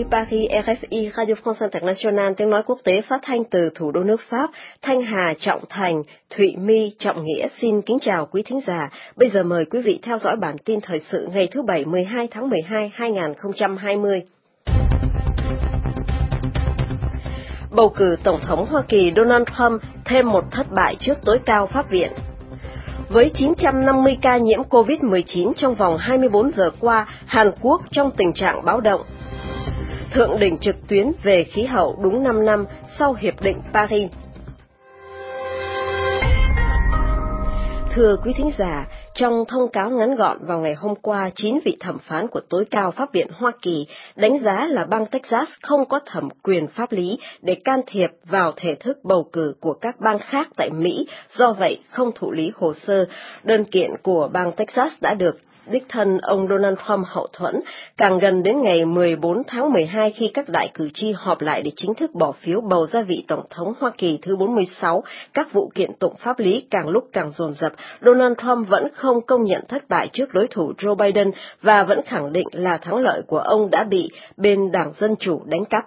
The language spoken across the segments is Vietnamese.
Paris, RFI, Radio France Internationale, tiếng nói quốc tế phát thanh từ thủ đô nước Pháp, Thanh Hà, Trọng Thành, Thụy My, Trọng Nghĩa xin kính chào quý thính giả. Bây giờ mời quý vị theo dõi bản tin thời sự ngày thứ Bảy 12 tháng 12, 2020. Bầu cử Tổng thống Hoa Kỳ Donald Trump thêm một thất bại trước tối cao Pháp viện. Với 950 ca nhiễm COVID-19 trong vòng 24 giờ qua, Hàn Quốc trong tình trạng báo động. Thượng đỉnh trực tuyến về khí hậu đúng 5 năm sau Hiệp định Paris. Thưa quý thính giả, trong thông cáo ngắn gọn vào ngày hôm qua, 9 vị thẩm phán của tối cao Pháp viện Hoa Kỳ đánh giá là bang Texas không có thẩm quyền pháp lý để can thiệp vào thể thức bầu cử của các bang khác tại Mỹ, do vậy không thụ lý hồ sơ. Đơn kiện của bang Texas đã được đích thân ông Donald Trump hậu thuẫn, càng gần đến ngày 14 tháng 12 khi các đại cử tri họp lại để chính thức bỏ phiếu bầu ra vị Tổng thống Hoa Kỳ thứ 46, các vụ kiện tụng pháp lý càng lúc càng dồn dập. Donald Trump vẫn không công nhận thất bại trước đối thủ Joe Biden và vẫn khẳng định là thắng lợi của ông đã bị bên Đảng Dân Chủ đánh cắp.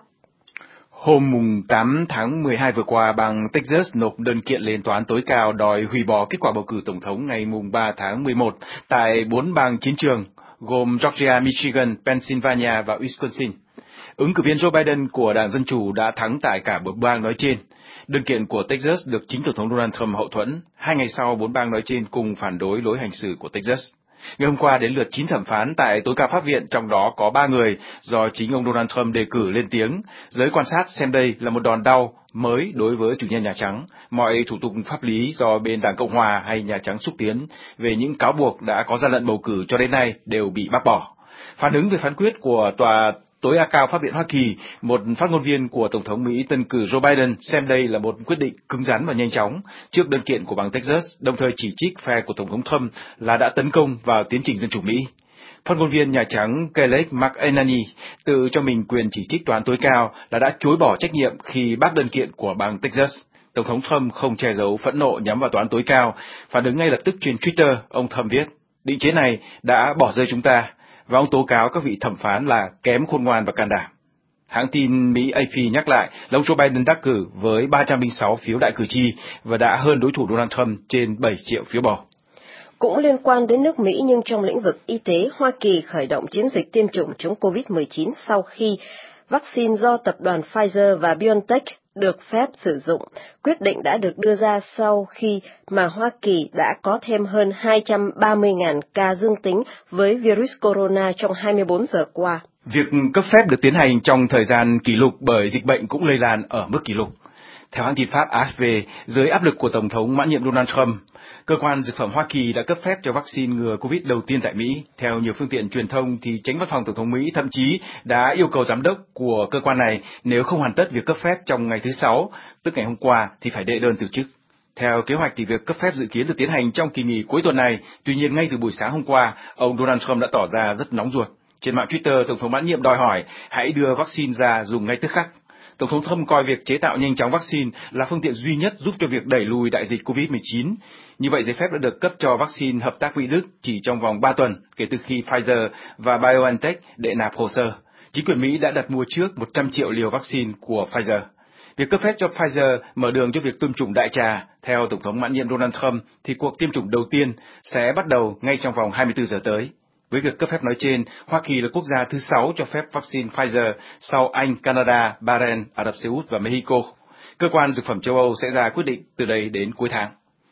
Hôm 8 tháng 12 vừa qua, bang Texas nộp đơn kiện lên tòa án tối cao đòi hủy bỏ kết quả bầu cử tổng thống ngày 3 tháng 11 tại 4 bang chiến trường, gồm Georgia, Michigan, Pennsylvania và Wisconsin. Ứng cử viên Joe Biden của Đảng Dân Chủ đã thắng tại cả 4 bang nói trên. Đơn kiện của Texas được chính Tổng thống Donald Trump hậu thuẫn. 2 ngày sau, 4 bang nói trên cùng phản đối lối hành xử của Texas. Ngày hôm qua đến lượt 9 thẩm phán tại tối cao Pháp viện, trong đó có 3 người do chính ông Donald Trump đề cử lên tiếng. Giới quan sát xem đây là một đòn đau mới đối với chủ nhân Nhà Trắng. Mọi thủ tục pháp lý do bên Đảng Cộng Hòa hay Nhà Trắng xúc tiến về những cáo buộc đã có gian lận bầu cử cho đến nay đều bị bác bỏ. Phản ứng về phán quyết của tòa tối cao Pháp viện Hoa Kỳ, một phát ngôn viên của Tổng thống Mỹ tân cử Joe Biden xem đây là một quyết định cứng rắn và nhanh chóng trước đơn kiện của bang Texas, đồng thời chỉ trích phe của Tổng thống Trump là đã tấn công vào tiến trình dân chủ Mỹ. Phát ngôn viên Nhà Trắng Kayleigh McEnany tự cho mình quyền chỉ trích tòa án tối cao là đã chối bỏ trách nhiệm khi bác đơn kiện của bang Texas. Tổng thống Trump không che giấu phẫn nộ nhắm vào tòa án tối cao, phản ứng ngay lập tức trên Twitter, ông Trump viết: "Định chế này đã bỏ rơi chúng ta." Và ông tố cáo các vị thẩm phán là kém khôn ngoan và can đảm. Hãng tin Mỹ AP nhắc lại là ông Joe Biden đắc cử với 306 phiếu đại cử tri và đã hơn đối thủ Donald Trump trên 7 triệu phiếu bầu. Cũng liên quan đến nước Mỹ nhưng trong lĩnh vực y tế, Hoa Kỳ khởi động chiến dịch tiêm chủng chống COVID-19 sau khi vaccine do tập đoàn Pfizer và BioNTech được phép sử dụng. Quyết định đã được đưa ra sau khi mà Hoa Kỳ đã có thêm hơn 230.000 ca dương tính với virus corona trong 24 giờ qua. Việc cấp phép được tiến hành trong thời gian kỷ lục bởi dịch bệnh cũng lây lan ở mức kỷ lục. Theo hãng tin Pháp AFP, dưới áp lực của Tổng thống mãn nhiệm Donald Trump, Cơ quan Dược phẩm Hoa Kỳ đã cấp phép cho vaccine ngừa COVID đầu tiên tại Mỹ. Theo nhiều phương tiện truyền thông, thì Chánh Văn phòng Tổng thống Mỹ thậm chí đã yêu cầu giám đốc của cơ quan này nếu không hoàn tất việc cấp phép trong ngày thứ Sáu, tức ngày hôm qua, thì phải đệ đơn từ chức. Theo kế hoạch thì việc cấp phép dự kiến được tiến hành trong kỳ nghỉ cuối tuần này. Tuy nhiên, ngay từ buổi sáng hôm qua, ông Donald Trump đã tỏ ra rất nóng ruột. Trên mạng Twitter, Tổng thống mãn nhiệm đòi hỏi hãy đưa vaccine ra dùng ngay tức khắc. Tổng thống Trump coi việc chế tạo nhanh chóng vaccine là phương tiện duy nhất giúp cho việc đẩy lùi đại dịch COVID-19. Như vậy, giấy phép đã được cấp cho vaccine hợp tác Mỹ-Đức chỉ trong vòng 3 tuần kể từ khi Pfizer và BioNTech đệ nạp hồ sơ. Chính quyền Mỹ đã đặt mua trước 100 triệu liều vaccine của Pfizer. Việc cấp phép cho Pfizer mở đường cho việc tiêm chủng đại trà. Theo Tổng thống mãn nhiệm Donald Trump, thì cuộc tiêm chủng đầu tiên sẽ bắt đầu ngay trong vòng 24 giờ tới. Với việc cấp phép nói trên, Hoa Kỳ là quốc gia thứ 6 cho phép vaccine Pfizer sau Anh, Canada, Bahrain, Ả Rập Xê Út và Mexico. Cơ quan Dược phẩm châu Âu sẽ ra quyết định từ đây đến cuối tháng.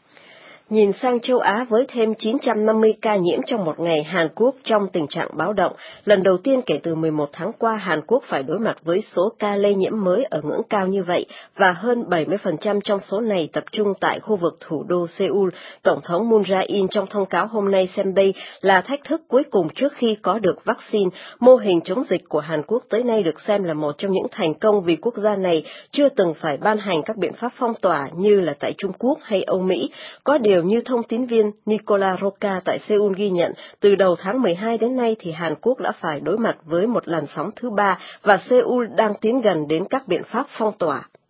Nhìn sang châu Á với thêm 950 ca nhiễm trong một ngày, Hàn Quốc trong tình trạng báo động. Lần đầu tiên kể từ 11 tháng qua, Hàn Quốc phải đối mặt với số ca lây nhiễm mới ở ngưỡng cao như vậy, và hơn 70% trong số này tập trung tại khu vực thủ đô Seoul. Tổng thống Moon Jae-in trong thông cáo hôm nay xem đây là thách thức cuối cùng trước khi có được vaccine. Mô hình chống dịch của Hàn Quốc tới nay được xem là một trong những thành công vì quốc gia này chưa từng phải ban hành các biện pháp phong tỏa như là tại Trung Quốc hay Âu Mỹ. Có điều như thông tín viên Nicola Roca tại Seoul ghi nhận, từ đầu tháng 12 đến nay thì Hàn Quốc đã phải đối mặt với một làn sóng thứ 3 và Seoul đang tiến gần đến các biện pháp phong tỏa.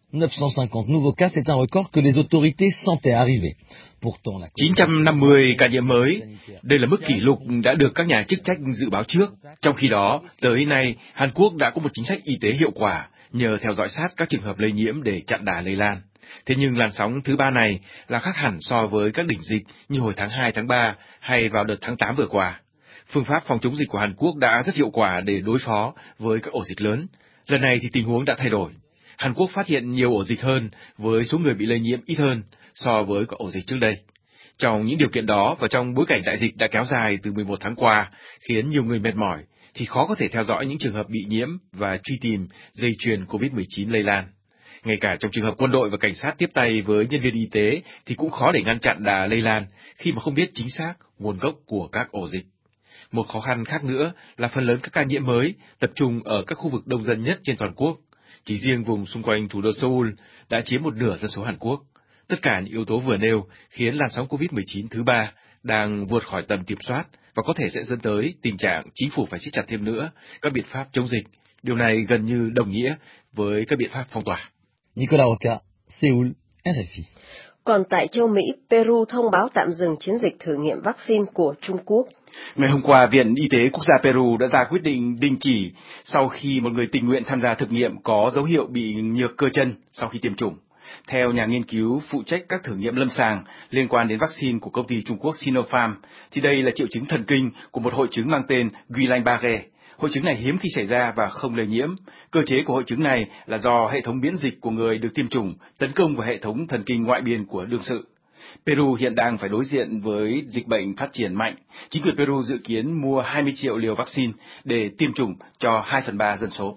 950 nouveaux cas, c'est un record que les autorités sentaient arriver. 950 ca nhiễm mới, đây là mức kỷ lục đã được các nhà chức trách dự báo trước. Trong khi đó, tới nay, Hàn Quốc đã có một chính sách y tế hiệu quả nhờ theo dõi sát các trường hợp lây nhiễm để chặn đà lây lan. Thế nhưng làn sóng thứ ba này là khác hẳn so với các đỉnh dịch như hồi tháng 2, tháng 3 hay vào đợt tháng 8 vừa qua. Phương pháp phòng chống dịch của Hàn Quốc đã rất hiệu quả để đối phó với các ổ dịch lớn. Lần này thì tình huống đã thay đổi. Hàn Quốc phát hiện nhiều ổ dịch hơn với số người bị lây nhiễm ít hơn so với các ổ dịch trước đây. Trong những điều kiện đó và trong bối cảnh đại dịch đã kéo dài từ 11 tháng qua khiến nhiều người mệt mỏi, thì khó có thể theo dõi những trường hợp bị nhiễm và truy tìm dây chuyền COVID-19 lây lan. Ngay cả trong trường hợp quân đội và cảnh sát tiếp tay với nhân viên y tế thì cũng khó để ngăn chặn đà lây lan khi mà không biết chính xác nguồn gốc của các ổ dịch. Một khó khăn khác nữa là phần lớn các ca nhiễm mới tập trung ở các khu vực đông dân nhất trên toàn quốc. Chỉ riêng vùng xung quanh thủ đô Seoul đã chiếm một nửa dân số Hàn Quốc. Tất cả những yếu tố vừa nêu khiến làn sóng COVID-19 thứ ba đang vượt khỏi tầm kiểm soát và có thể sẽ dẫn tới tình trạng chính phủ phải siết chặt thêm nữa các biện pháp chống dịch. Điều này gần như đồng nghĩa với các biện pháp phong tỏa. Nicolas Roca, Seoul, RFI. Còn tại châu Mỹ, Peru thông báo tạm dừng chiến dịch thử nghiệm vaccine của Trung Quốc. Ngày hôm qua, Viện Y tế Quốc gia Peru đã ra quyết định đình chỉ sau khi một người tình nguyện tham gia thực nghiệm có dấu hiệu bị nhược cơ chân sau khi tiêm chủng. Theo nhà nghiên cứu phụ trách các thử nghiệm lâm sàng liên quan đến vaccine của công ty Trung Quốc Sinopharm, thì đây là triệu chứng thần kinh của một hội chứng mang tên Guillain-Barré. Hội chứng này hiếm khi xảy ra và không lây nhiễm. Cơ chế của hội chứng này là do hệ thống miễn dịch của người được tiêm chủng tấn công vào hệ thống thần kinh ngoại biên của đương sự. Peru hiện đang phải đối diện với dịch bệnh phát triển mạnh. Chính quyền Peru dự kiến mua 20 triệu liều vaccine để tiêm chủng cho 2/3 dân số.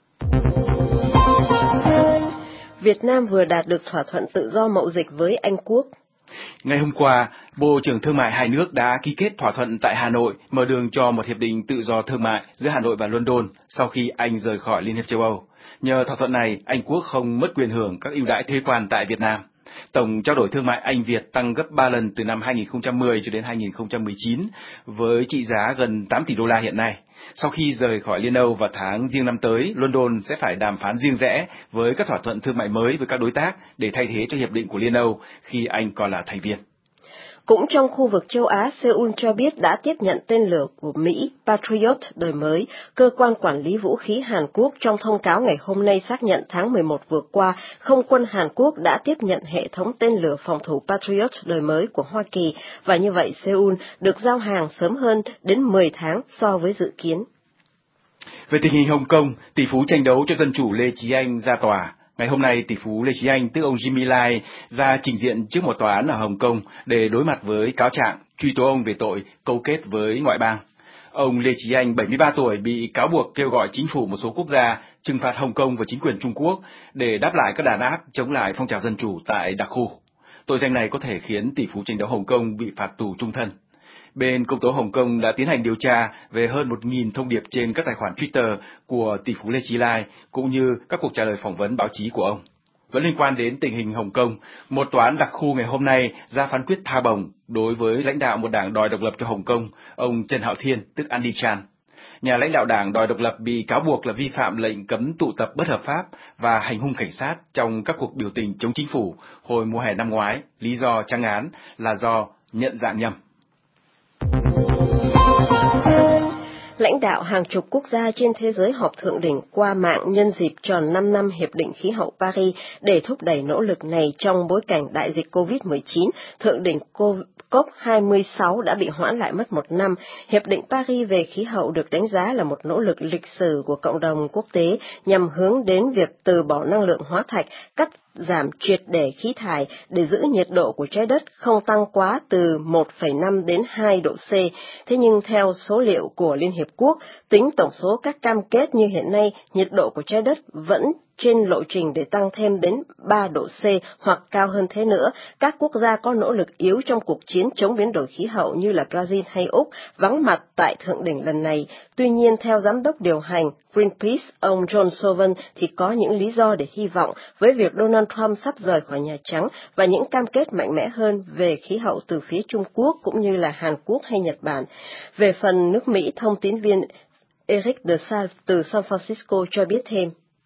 Việt Nam vừa đạt được thỏa thuận tự do mậu dịch với Anh Quốc. Ngày hôm qua, Bộ trưởng Thương mại hai nước đã ký kết thỏa thuận tại Hà Nội, mở đường cho một hiệp định tự do thương mại giữa Hà Nội và London sau khi Anh rời khỏi Liên hiệp châu Âu. Nhờ thỏa thuận này, Anh Quốc không mất quyền hưởng các ưu đãi thuế quan tại Việt Nam. Tổng trao đổi thương mại Anh-Việt tăng gấp 3 lần từ năm 2010 cho đến 2019 với trị giá gần 8 tỷ đô la hiện nay. Sau khi rời khỏi Liên Âu vào tháng Giêng năm tới, London sẽ phải đàm phán riêng rẽ với các thỏa thuận thương mại mới với các đối tác để thay thế cho hiệp định của Liên Âu khi Anh còn là thành viên. Cũng trong khu vực châu Á, Seoul cho biết đã tiếp nhận tên lửa của Mỹ Patriot đời mới. Cơ quan quản lý vũ khí Hàn Quốc trong thông cáo ngày hôm nay xác nhận tháng 11 vừa qua, Không quân Hàn Quốc đã tiếp nhận hệ thống tên lửa phòng thủ Patriot đời mới của Hoa Kỳ, và như vậy Seoul được giao hàng sớm hơn đến 10 tháng so với dự kiến. Về tình hình Hồng Kông, tỷ phú tranh đấu cho dân chủ Lê Chí Anh ra tòa. Ngày hôm nay, tỷ phú Lê Chí Anh, tức ông Jimmy Lai, ra trình diện trước một tòa án ở Hồng Kông để đối mặt với cáo trạng truy tố ông về tội câu kết với ngoại bang. Ông Lê Chí Anh, 73 tuổi, bị cáo buộc kêu gọi chính phủ một số quốc gia trừng phạt Hồng Kông và chính quyền Trung Quốc để đáp lại các đàn áp chống lại phong trào dân chủ tại đặc khu. Tội danh này có thể khiến tỷ phú tranh đấu Hồng Kông bị phạt tù chung thân. Bên công tố Hồng Kông đã tiến hành điều tra về hơn 1.000 thông điệp trên các tài khoản Twitter của tỷ phú Lê Chí Lai, cũng như các cuộc trả lời phỏng vấn báo chí của ông. Vẫn liên quan đến tình hình Hồng Kông, một tòa án đặc khu ngày hôm nay ra phán quyết tha bổng đối với lãnh đạo một đảng đòi độc lập cho Hồng Kông, ông Trần Hạo Thiên, tức Andy Chan. Nhà lãnh đạo đảng đòi độc lập bị cáo buộc là vi phạm lệnh cấm tụ tập bất hợp pháp và hành hung cảnh sát trong các cuộc biểu tình chống chính phủ hồi mùa hè năm ngoái. Lý do trắng án là do nhận dạng nhầm. Lãnh đạo hàng chục quốc gia trên thế giới họp thượng đỉnh qua mạng nhân dịp tròn 5 năm Hiệp định Khí hậu Paris để thúc đẩy nỗ lực này trong bối cảnh đại dịch COVID-19. Thượng đỉnh COP26 đã bị hoãn lại mất 1 năm. Hiệp định Paris về khí hậu được đánh giá là một nỗ lực lịch sử của cộng đồng quốc tế nhằm hướng đến việc từ bỏ năng lượng hóa thạch, cắt giảm triệt để khí thải để giữ nhiệt độ của trái đất không tăng quá từ 1,5 đến 2 độ C. Thế nhưng theo số liệu của Liên Hiệp Quốc, tính tổng số các cam kết như hiện nay, nhiệt độ của trái đất vẫn trên lộ trình để tăng thêm đến 3 độ C hoặc cao hơn thế nữa. Các quốc gia có nỗ lực yếu trong cuộc chiến chống biến đổi khí hậu như là Brazil hay Úc vắng mặt tại thượng đỉnh lần này. Tuy nhiên, theo giám đốc điều hành Greenpeace, ông John Sullivan, thì có những lý do để hy vọng với việc Donald Trump sắp rời khỏi Nhà Trắng và những cam kết mạnh mẽ hơn về khí hậu từ phía Trung Quốc cũng như là Hàn Quốc hay Nhật Bản. Về phần nước Mỹ, thông tín viên Eric de Salle từ San Francisco cho biết thêm.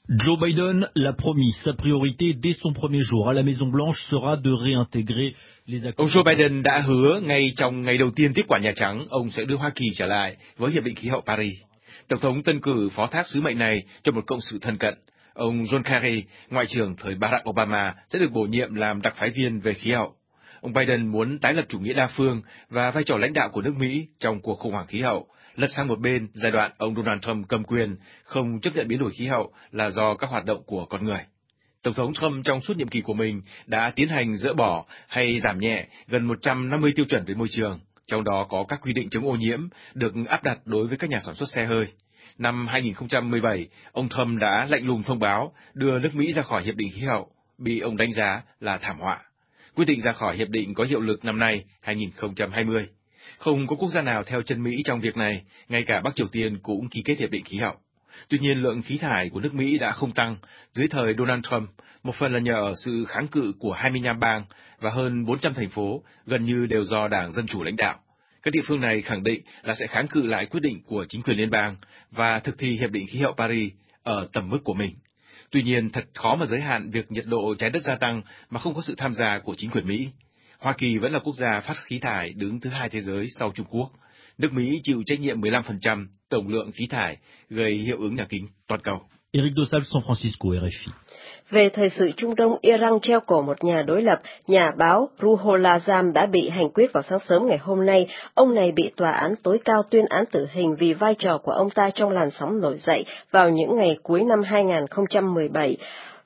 Joe Biden l'a promis, sa priorité dès son premier jour à la Maison Blanche sera de réintégrer les accords. Ông Joe Biden đã hứa ngay trong ngày đầu tiên tiếp quản Nhà Trắng, ông sẽ đưa Hoa Kỳ trở lại với Hiệp định Khí hậu Paris. Tổng thống tân cử phó thác sứ mệnh này cho một cộng sự thân cận. Ông John Kerry, Ngoại trưởng thời Barack Obama, sẽ được bổ nhiệm làm đặc phái viên về khí hậu. Ông Biden muốn tái lập chủ nghĩa đa phương và vai trò lãnh đạo của nước Mỹ trong cuộc khủng hoảng khí hậu, lật sang một bên giai đoạn ông Donald Trump cầm quyền, không chấp nhận biến đổi khí hậu là do các hoạt động của con người. Tổng thống Trump trong suốt nhiệm kỳ của mình đã tiến hành dỡ bỏ hay giảm nhẹ gần 150 tiêu chuẩn về môi trường, trong đó có các quy định chống ô nhiễm được áp đặt đối với các nhà sản xuất xe hơi. Năm 2017, ông Trump đã lạnh lùng thông báo đưa nước Mỹ ra khỏi Hiệp định Khí hậu, bị ông đánh giá là thảm họa. Quyết định ra khỏi hiệp định có hiệu lực năm nay, 2020. Không có quốc gia nào theo chân Mỹ trong việc này, ngay cả Bắc Triều Tiên cũng ký kết hiệp định khí hậu. Tuy nhiên, lượng khí thải của nước Mỹ đã không tăng dưới thời Donald Trump, một phần là nhờ sự kháng cự của 25 bang và hơn 400 thành phố, gần như đều do Đảng Dân Chủ lãnh đạo. Các địa phương này khẳng định là sẽ kháng cự lại quyết định của chính quyền liên bang và thực thi hiệp định khí hậu Paris ở tầm mức của mình. Tuy nhiên, thật khó mà giới hạn việc nhiệt độ trái đất gia tăng mà không có sự tham gia của chính quyền Mỹ. Hoa Kỳ vẫn là quốc gia phát khí thải đứng thứ hai thế giới sau Trung Quốc. Nước Mỹ chịu trách nhiệm 15% tổng lượng khí thải gây hiệu ứng nhà kính toàn cầu. Eric Dossal, San Francisco, RFI. Về thời sự Trung Đông, Iran treo cổ một nhà đối lập, nhà báo Ruhollah Azam đã bị hành quyết vào sáng sớm ngày hôm nay. Ông này bị tòa án tối cao tuyên án tử hình vì vai trò của ông ta trong làn sóng nổi dậy vào những ngày cuối năm 2017.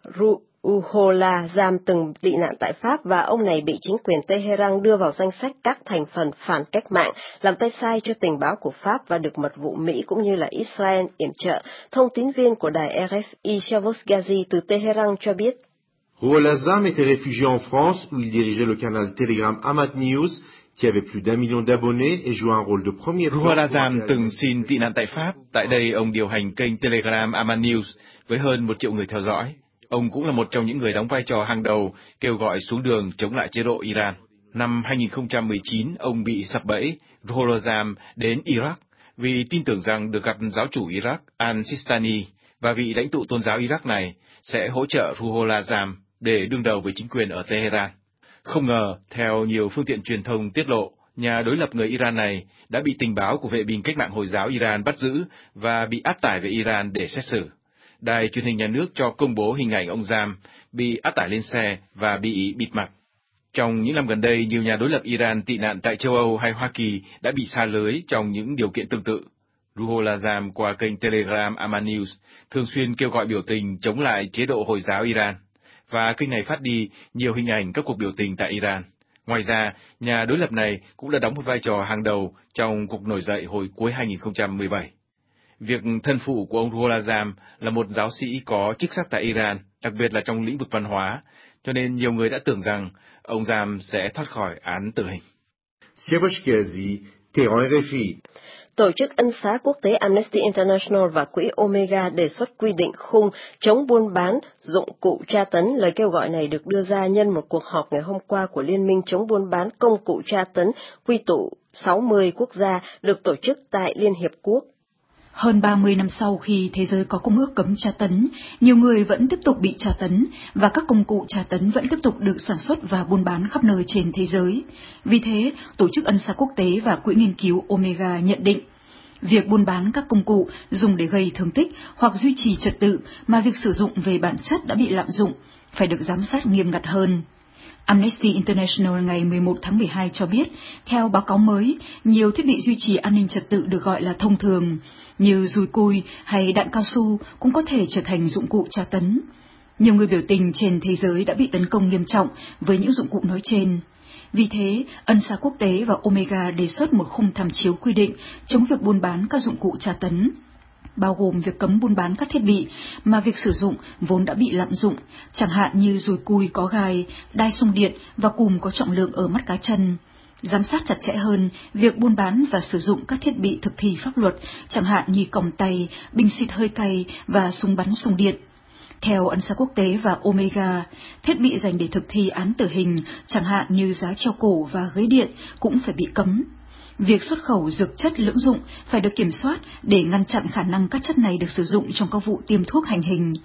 Ruhollah Azam từng tị nạn tại Pháp và ông này bị chính quyền Tehran đưa vào danh sách các thành phần phản cách mạng, làm tay sai cho tình báo của Pháp và được mật vụ Mỹ cũng như là Israel yểm trợ. Thông tín viên của đài RFI Shavos Ghazi từ Tehran cho biết. Ruhollah Azam était réfugié en France où il dirigeait le canal Telegram Amat News qui avait plus d'1 million d'abonnés et jouait un rôle de premier plan. Ruhollah Azam từng xin tị nạn tại Pháp. Tại đây, ông điều hành kênh Telegram Amat News với hơn 1 triệu người theo dõi. Ông cũng là một trong những người đóng vai trò hàng đầu kêu gọi xuống đường chống lại chế độ Iran. Năm 2019, ông bị sập bẫy. Ruhollah Azam đến Iraq vì tin tưởng rằng được gặp giáo chủ Iraq Al-Sistani và vị lãnh tụ tôn giáo Iraq này sẽ hỗ trợ Ruhollah Azam để đương đầu với chính quyền ở Tehran. Không ngờ, theo nhiều phương tiện truyền thông tiết lộ, nhà đối lập người Iran này đã bị tình báo của vệ binh cách mạng Hồi giáo Iran bắt giữ và bị áp tải về Iran để xét xử. Đài truyền hình nhà nước cho công bố hình ảnh ông Azam bị áp tải lên xe và bị bịt mặt. Trong những năm gần đây, nhiều nhà đối lập Iran tị nạn tại châu Âu hay Hoa Kỳ đã bị sa lưới trong những điều kiện tương tự. Ruhollah Azam qua kênh Telegram Amat News thường xuyên kêu gọi biểu tình chống lại chế độ Hồi giáo Iran, và kênh này phát đi nhiều hình ảnh các cuộc biểu tình tại Iran. Ngoài ra, nhà đối lập này cũng đã đóng một vai trò hàng đầu trong cuộc nổi dậy hồi cuối 2017. Việc thân phụ của ông Ruhollah Azam là một giáo sĩ có chức sắc tại Iran, đặc biệt là trong lĩnh vực văn hóa, cho nên nhiều người đã tưởng rằng ông Azam sẽ thoát khỏi án tử hình. Shavos Ghazi, Tehran, RFI. Tổ chức Ân xá Quốc tế Amnesty International và Quỹ Omega đề xuất quy định khung chống buôn bán dụng cụ tra tấn. Lời kêu gọi này được đưa ra nhân một cuộc họp ngày hôm qua của Liên minh chống buôn bán công cụ tra tấn quy tụ 60 quốc gia được tổ chức tại Liên Hiệp Quốc. Hơn 30 năm sau khi thế giới có công ước cấm tra tấn, nhiều người vẫn tiếp tục bị tra tấn và các công cụ tra tấn vẫn tiếp tục được sản xuất và buôn bán khắp nơi trên thế giới. Vì thế, Tổ chức Ân xá Quốc tế và Quỹ nghiên cứu Omega nhận định, việc buôn bán các công cụ dùng để gây thương tích hoặc duy trì trật tự mà việc sử dụng về bản chất đã bị lạm dụng phải được giám sát nghiêm ngặt hơn. Amnesty International ngày 11 tháng 12 cho biết, theo báo cáo mới, nhiều thiết bị duy trì an ninh trật tự được gọi là thông thường, như dùi cui hay đạn cao su cũng có thể trở thành dụng cụ tra tấn. Nhiều người biểu tình trên thế giới đã bị tấn công nghiêm trọng với những dụng cụ nói trên. Vì thế, Ân xá Quốc tế và Omega đề xuất một khung tham chiếu quy định chống việc buôn bán các dụng cụ tra tấn, bao gồm việc cấm buôn bán các thiết bị mà việc sử dụng vốn đã bị lạm dụng, chẳng hạn như dùi cui có gai, đai xung điện và cùm có trọng lượng ở mắt cá chân. Giám sát chặt chẽ hơn việc buôn bán và sử dụng các thiết bị thực thi pháp luật, chẳng hạn như còng tay, bình xịt hơi cay và súng bắn xung điện. Theo Ân xá Quốc tế và Omega, thiết bị dành để thực thi án tử hình, chẳng hạn như giá treo cổ và ghế điện, cũng phải bị cấm. Việc xuất khẩu dược chất lưỡng dụng phải được kiểm soát để ngăn chặn khả năng các chất này được sử dụng trong các vụ tiêm thuốc hành hình.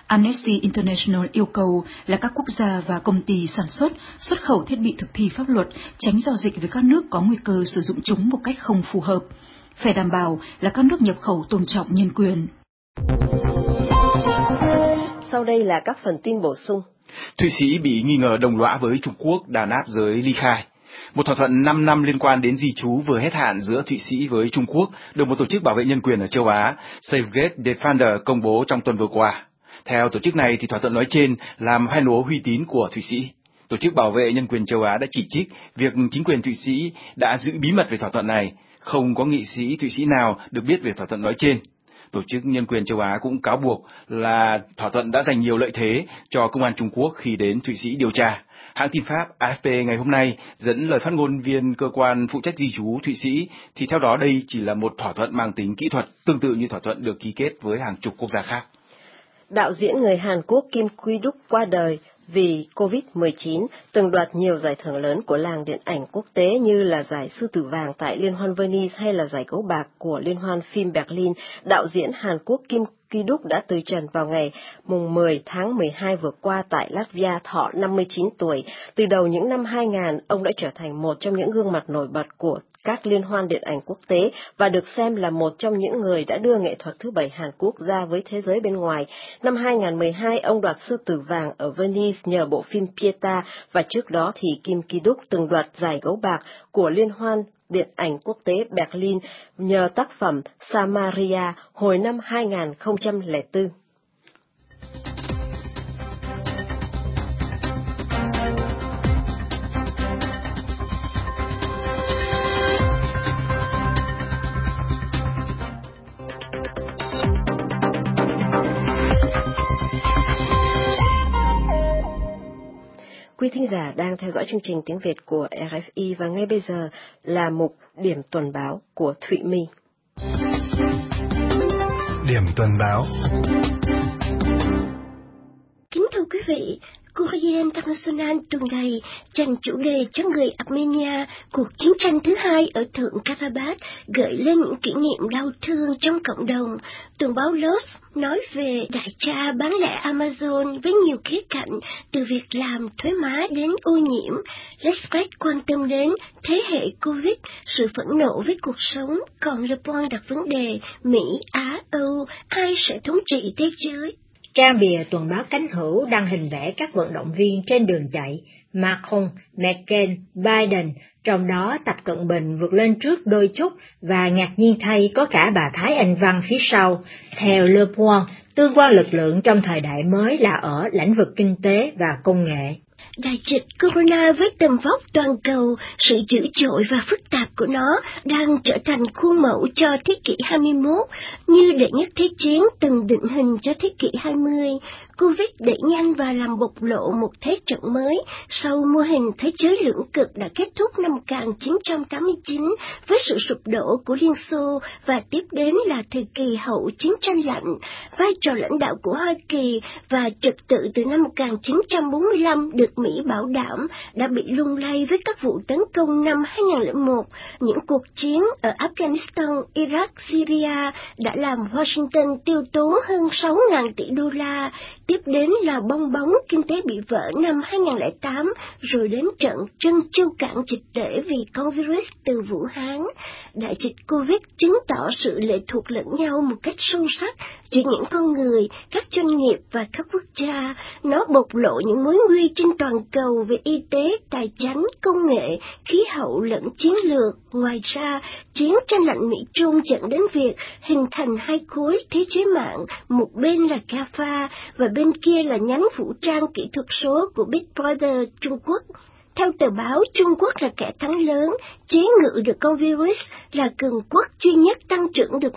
Amnesty International yêu cầu là các quốc gia và công ty sản xuất khẩu thiết bị thực thi pháp luật tránh giao dịch với các nước có nguy cơ sử dụng chúng một cách không phù hợp. Phải đảm bảo là các nước nhập khẩu tôn trọng nhân quyền. Sau đây là các phần tin bổ sung. Thụy Sĩ bị nghi ngờ đồng lõa với Trung Quốc đàn áp giới ly khai. Một thỏa thuận 5 năm liên quan đến di trú vừa hết hạn giữa Thụy Sĩ với Trung Quốc được một tổ chức bảo vệ nhân quyền ở châu Á, Safeguard Defender, công bố trong tuần vừa qua. Theo tổ chức này, thì thỏa thuận nói trên làm hoen ố uy tín của Thụy Sĩ. Tổ chức bảo vệ nhân quyền châu Á đã chỉ trích việc chính quyền Thụy Sĩ đã giữ bí mật về thỏa thuận này, không có nghị sĩ Thụy Sĩ nào được biết về thỏa thuận nói trên. Tổ chức Nhân quyền châu Á cũng cáo buộc là thỏa thuận đã dành nhiều lợi thế cho công an Trung Quốc khi đến Thụy Sĩ điều tra. Hãng tin Pháp AFP ngày hôm nay dẫn lời phát ngôn viên cơ quan phụ trách di trú Thụy Sĩ, thì theo đó đây chỉ là một thỏa thuận mang tính kỹ thuật, tương tự như thỏa thuận được ký kết với hàng chục quốc gia khác. Đạo diễn người Hàn Quốc Kim Ki-duk qua đời vì COVID-19, từng đoạt nhiều giải thưởng lớn của làng điện ảnh quốc tế như là giải Sư tử vàng tại Liên hoan Venice hay là giải Gấu bạc của Liên hoan phim Berlin. Đạo diễn Hàn Quốc Kim Ki-duk đã từ trần vào ngày mùng 10 tháng 12 vừa qua tại Latvia, thọ 59 tuổi. Từ đầu những năm 2000, ông đã trở thành một trong những gương mặt nổi bật của các liên hoan điện ảnh quốc tế và được xem là một trong những người đã đưa nghệ thuật thứ bảy Hàn Quốc ra với thế giới bên ngoài. Năm 2012, ông đoạt Sư tử vàng ở Venice nhờ bộ phim Pieta, và trước đó thì Kim Ki-duk từng đoạt giải Gấu bạc của Liên hoan điện ảnh quốc tế Berlin nhờ tác phẩm Samaria hồi năm 2004. Quý thính giả đang theo dõi chương trình tiếng Việt của RFI và ngay bây giờ là mục Điểm tuần báo của Thụy My. Điểm tuần báo. Kính thưa quý vị, Courrier International tuần này dành chủ đề cho người Armenia cuộc chiến tranh thứ hai ở Thượng Karabakh, gợi lên những kỷ niệm đau thương trong cộng đồng. Tuần báo Los nói về đại tra bán lẻ Amazon với nhiều khía cạnh, từ việc làm thuế má đến ô nhiễm. L'Express quan tâm đến thế hệ Covid, sự phẫn nộ với cuộc sống, còn Le Point đặt vấn đề Mỹ, Á, Âu, ai sẽ thống trị thế giới? Trang bìa tuần báo cánh hữu đăng hình vẽ các vận động viên trên đường chạy, Macron, Merkel, Biden, trong đó Tập Cận Bình vượt lên trước đôi chút và ngạc nhiên thay có cả bà Thái Anh Văn phía sau. Theo Le Point, tương quan lực lượng trong thời đại mới là ở lĩnh vực kinh tế và công nghệ. Đại dịch Corona với tầm vóc toàn cầu, sự dữ dội và phức tạp của nó đang trở thành khuôn mẫu cho thế kỷ 21, như đệ nhất thế chiến từng định hình cho thế kỷ 20. Covid đẩy nhanh và làm bộc lộ một thế trận mới sau mô hình thế giới lưỡng cực đã kết thúc năm 1989 với sự sụp đổ của Liên Xô, và tiếp đến là thời kỳ hậu chiến tranh lạnh. Vai trò lãnh đạo của Hoa Kỳ và trật tự từ năm 1945 được Mỹ bảo đảm đã bị lung lay với các vụ tấn công năm 2001. Những cuộc chiến ở Afghanistan, Iraq, Syria đã làm Washington tiêu tốn hơn 6.000 tỷ đô la. Tiếp đến là bong bóng kinh tế bị vỡ năm 2008, rồi đến trận chân châu cạn dịch tễ vì con virus từ Vũ Hán. Đại dịch Covid chứng tỏ sự lệ thuộc lẫn nhau một cách sâu sắc giữa những con người, các doanh nghiệp và các quốc gia. Nó bộc lộ những mối nguy trên toàn cầu về y tế, tài chánh, công nghệ, khí hậu lẫn chiến lược. Ngoài ra, chiến tranh lạnh Mỹ-Trung dẫn đến việc hình thành hai khối thế giới mạng, một bên là GAFA và bên kia là nhánh vũ trang kỹ thuật số của Big Brother Trung Quốc. Theo tờ báo, Trung Quốc là kẻ thắng lớn, chế ngự được con virus, là cường quốc duy nhất tăng trưởng được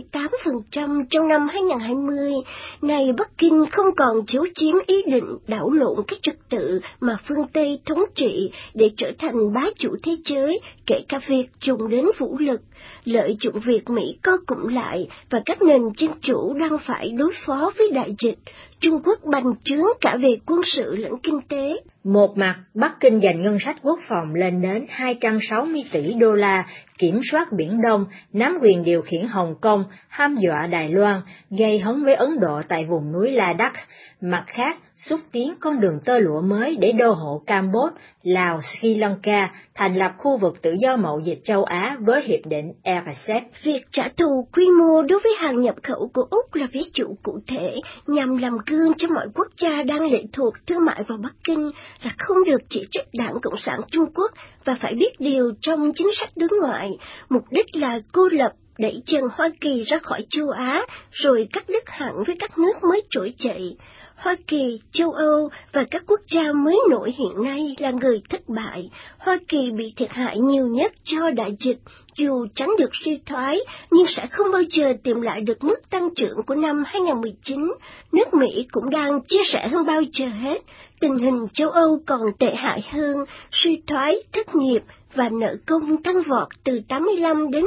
1,8% trong năm 2020. Này, Bắc Kinh không còn giấu giếm ý định đảo lộn các trật tự mà phương Tây thống trị để trở thành bá chủ thế giới, kể cả việc dùng đến vũ lực, lợi dụng việc Mỹ co cụm lại và các nền dân chủ đang phải đối phó với đại dịch. Trung Quốc bành trướng cả về quân sự lẫn kinh tế. Một mặt, Bắc Kinh dành ngân sách quốc phòng lên đến 260 tỷ đô la, kiểm soát Biển Đông, nắm quyền điều khiển Hồng Kông, hăm dọa Đài Loan, gây hấn với Ấn Độ tại vùng núi Ladakh. Mặt khác, xúc tiến con đường tơ lụa mới để đô hộ Campuchia, Lào, Sri Lanka, thành lập khu vực tự do mậu dịch châu Á với hiệp định RCEP. Việc trả thù quy mô đối với hàng nhập khẩu của Úc là ví dụ cụ thể nhằm làm gương cho mọi quốc gia đang lệ thuộc thương mại vào Bắc Kinh là không được chỉ trích Đảng Cộng sản Trung Quốc và phải biết điều trong chính sách đối ngoại, mục đích là cô lập, đẩy chân Hoa Kỳ ra khỏi châu Á, rồi cắt đứt hẳn với các nước mới trỗi dậy. Hoa Kỳ, châu Âu và các quốc gia mới nổi hiện nay là người thất bại. Hoa Kỳ bị thiệt hại nhiều nhất do đại dịch, dù tránh được suy thoái, nhưng sẽ không bao giờ tìm lại được mức tăng trưởng của năm 2019. Nước Mỹ cũng đang chia sẻ hơn bao giờ hết. Tình hình châu Âu còn tệ hại hơn, suy thoái, thất nghiệp và nợ công tăng vọt từ 85 đến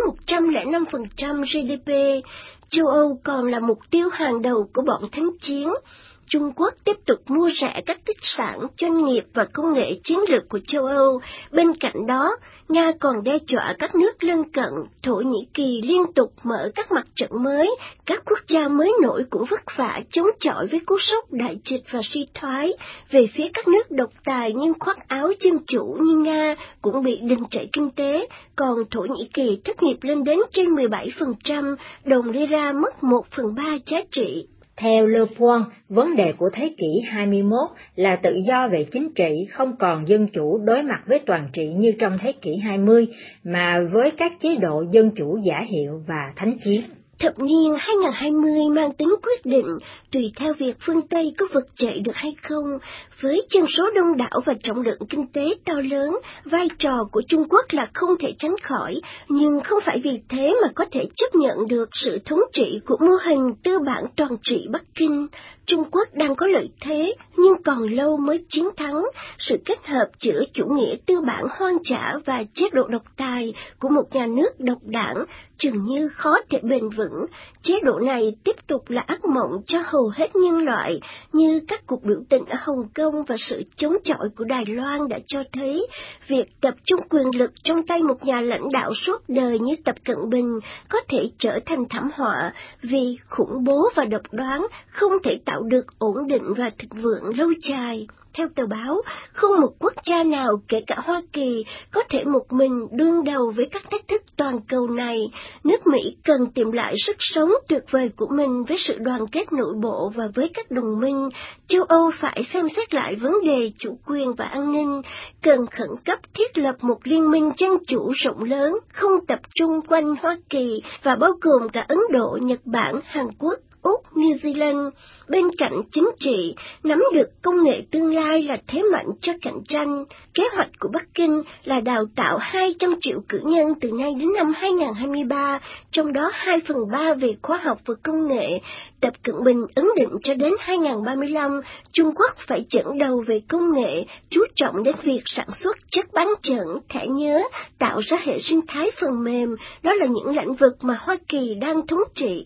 105% GDP. Châu Âu còn là mục tiêu hàng đầu của bọn thánh chiến. Trung Quốc tiếp tục mua rẻ các tích sản, doanh nghiệp và công nghệ chiến lược của châu Âu. Bên cạnh đó, Nga còn đe dọa các nước lân cận. Thổ Nhĩ Kỳ liên tục mở các mặt trận mới. Các quốc gia mới nổi cũng vất vả chống chọi với cú sốc đại dịch và suy thoái. Về phía các nước độc tài nhưng khoác áo dân chủ như Nga cũng bị đình trệ kinh tế. Còn Thổ Nhĩ Kỳ thất nghiệp lên đến trên 17%, đồng lira mất 1/3 giá trị. Theo Le Point, vấn đề của thế kỷ 21 là tự do về chính trị không còn dân chủ đối mặt với toàn trị như trong thế kỷ 20, mà với các chế độ dân chủ giả hiệu và thánh chiến. Thập niên 2020 mang tính quyết định tùy theo việc phương Tây có vực dậy được hay không. Với dân số đông đảo và trọng lượng kinh tế to lớn, vai trò của Trung Quốc là không thể tránh khỏi, nhưng không phải vì thế mà có thể chấp nhận được sự thống trị của mô hình tư bản toàn trị Bắc Kinh. Trung Quốc đang có lợi thế, nhưng còn lâu mới chiến thắng. Sự kết hợp giữa chủ nghĩa tư bản hoang dã và chế độ độc tài của một nhà nước độc đảng chừng như khó thể bền vững. Chế độ này tiếp tục là ác mộng cho hầu hết nhân loại, như các cuộc biểu tình ở Hồng Kông và sự chống chọi của Đài Loan đã cho thấy việc tập trung quyền lực trong tay một nhà lãnh đạo suốt đời như Tập Cận Bình có thể trở thành thảm họa, vì khủng bố và độc đoán không thể tạo được ổn định và thịnh vượng lâu dài. Theo tờ báo, không một quốc gia nào, kể cả Hoa Kỳ, có thể một mình đương đầu với các thách thức toàn cầu này. Nước Mỹ cần tìm lại sức sống tuyệt vời của mình với sự đoàn kết nội bộ và với các đồng minh. Châu Âu phải xem xét lại vấn đề chủ quyền và an ninh, cần khẩn cấp thiết lập một liên minh dân chủ rộng lớn, không tập trung quanh Hoa Kỳ và bao gồm cả Ấn Độ, Nhật Bản, Hàn Quốc, Úc, New Zealand. Bên cạnh chính trị, nắm được công nghệ tương lai là thế mạnh cho cạnh tranh. Kế hoạch của Bắc Kinh là đào tạo 200 triệu cử nhân từ nay đến năm 2023, trong đó 2/3 về khoa học và công nghệ. Tập Cận Bình ấn định cho đến 2035, Trung Quốc phải dẫn đầu về công nghệ, chú trọng đến việc sản xuất chất bán dẫn, thẻ nhớ, tạo ra hệ sinh thái phần mềm. Đó là những lĩnh vực mà Hoa Kỳ đang thống trị.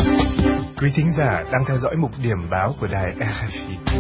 Quý thính giả đang theo dõi mục điểm báo của đài RFI.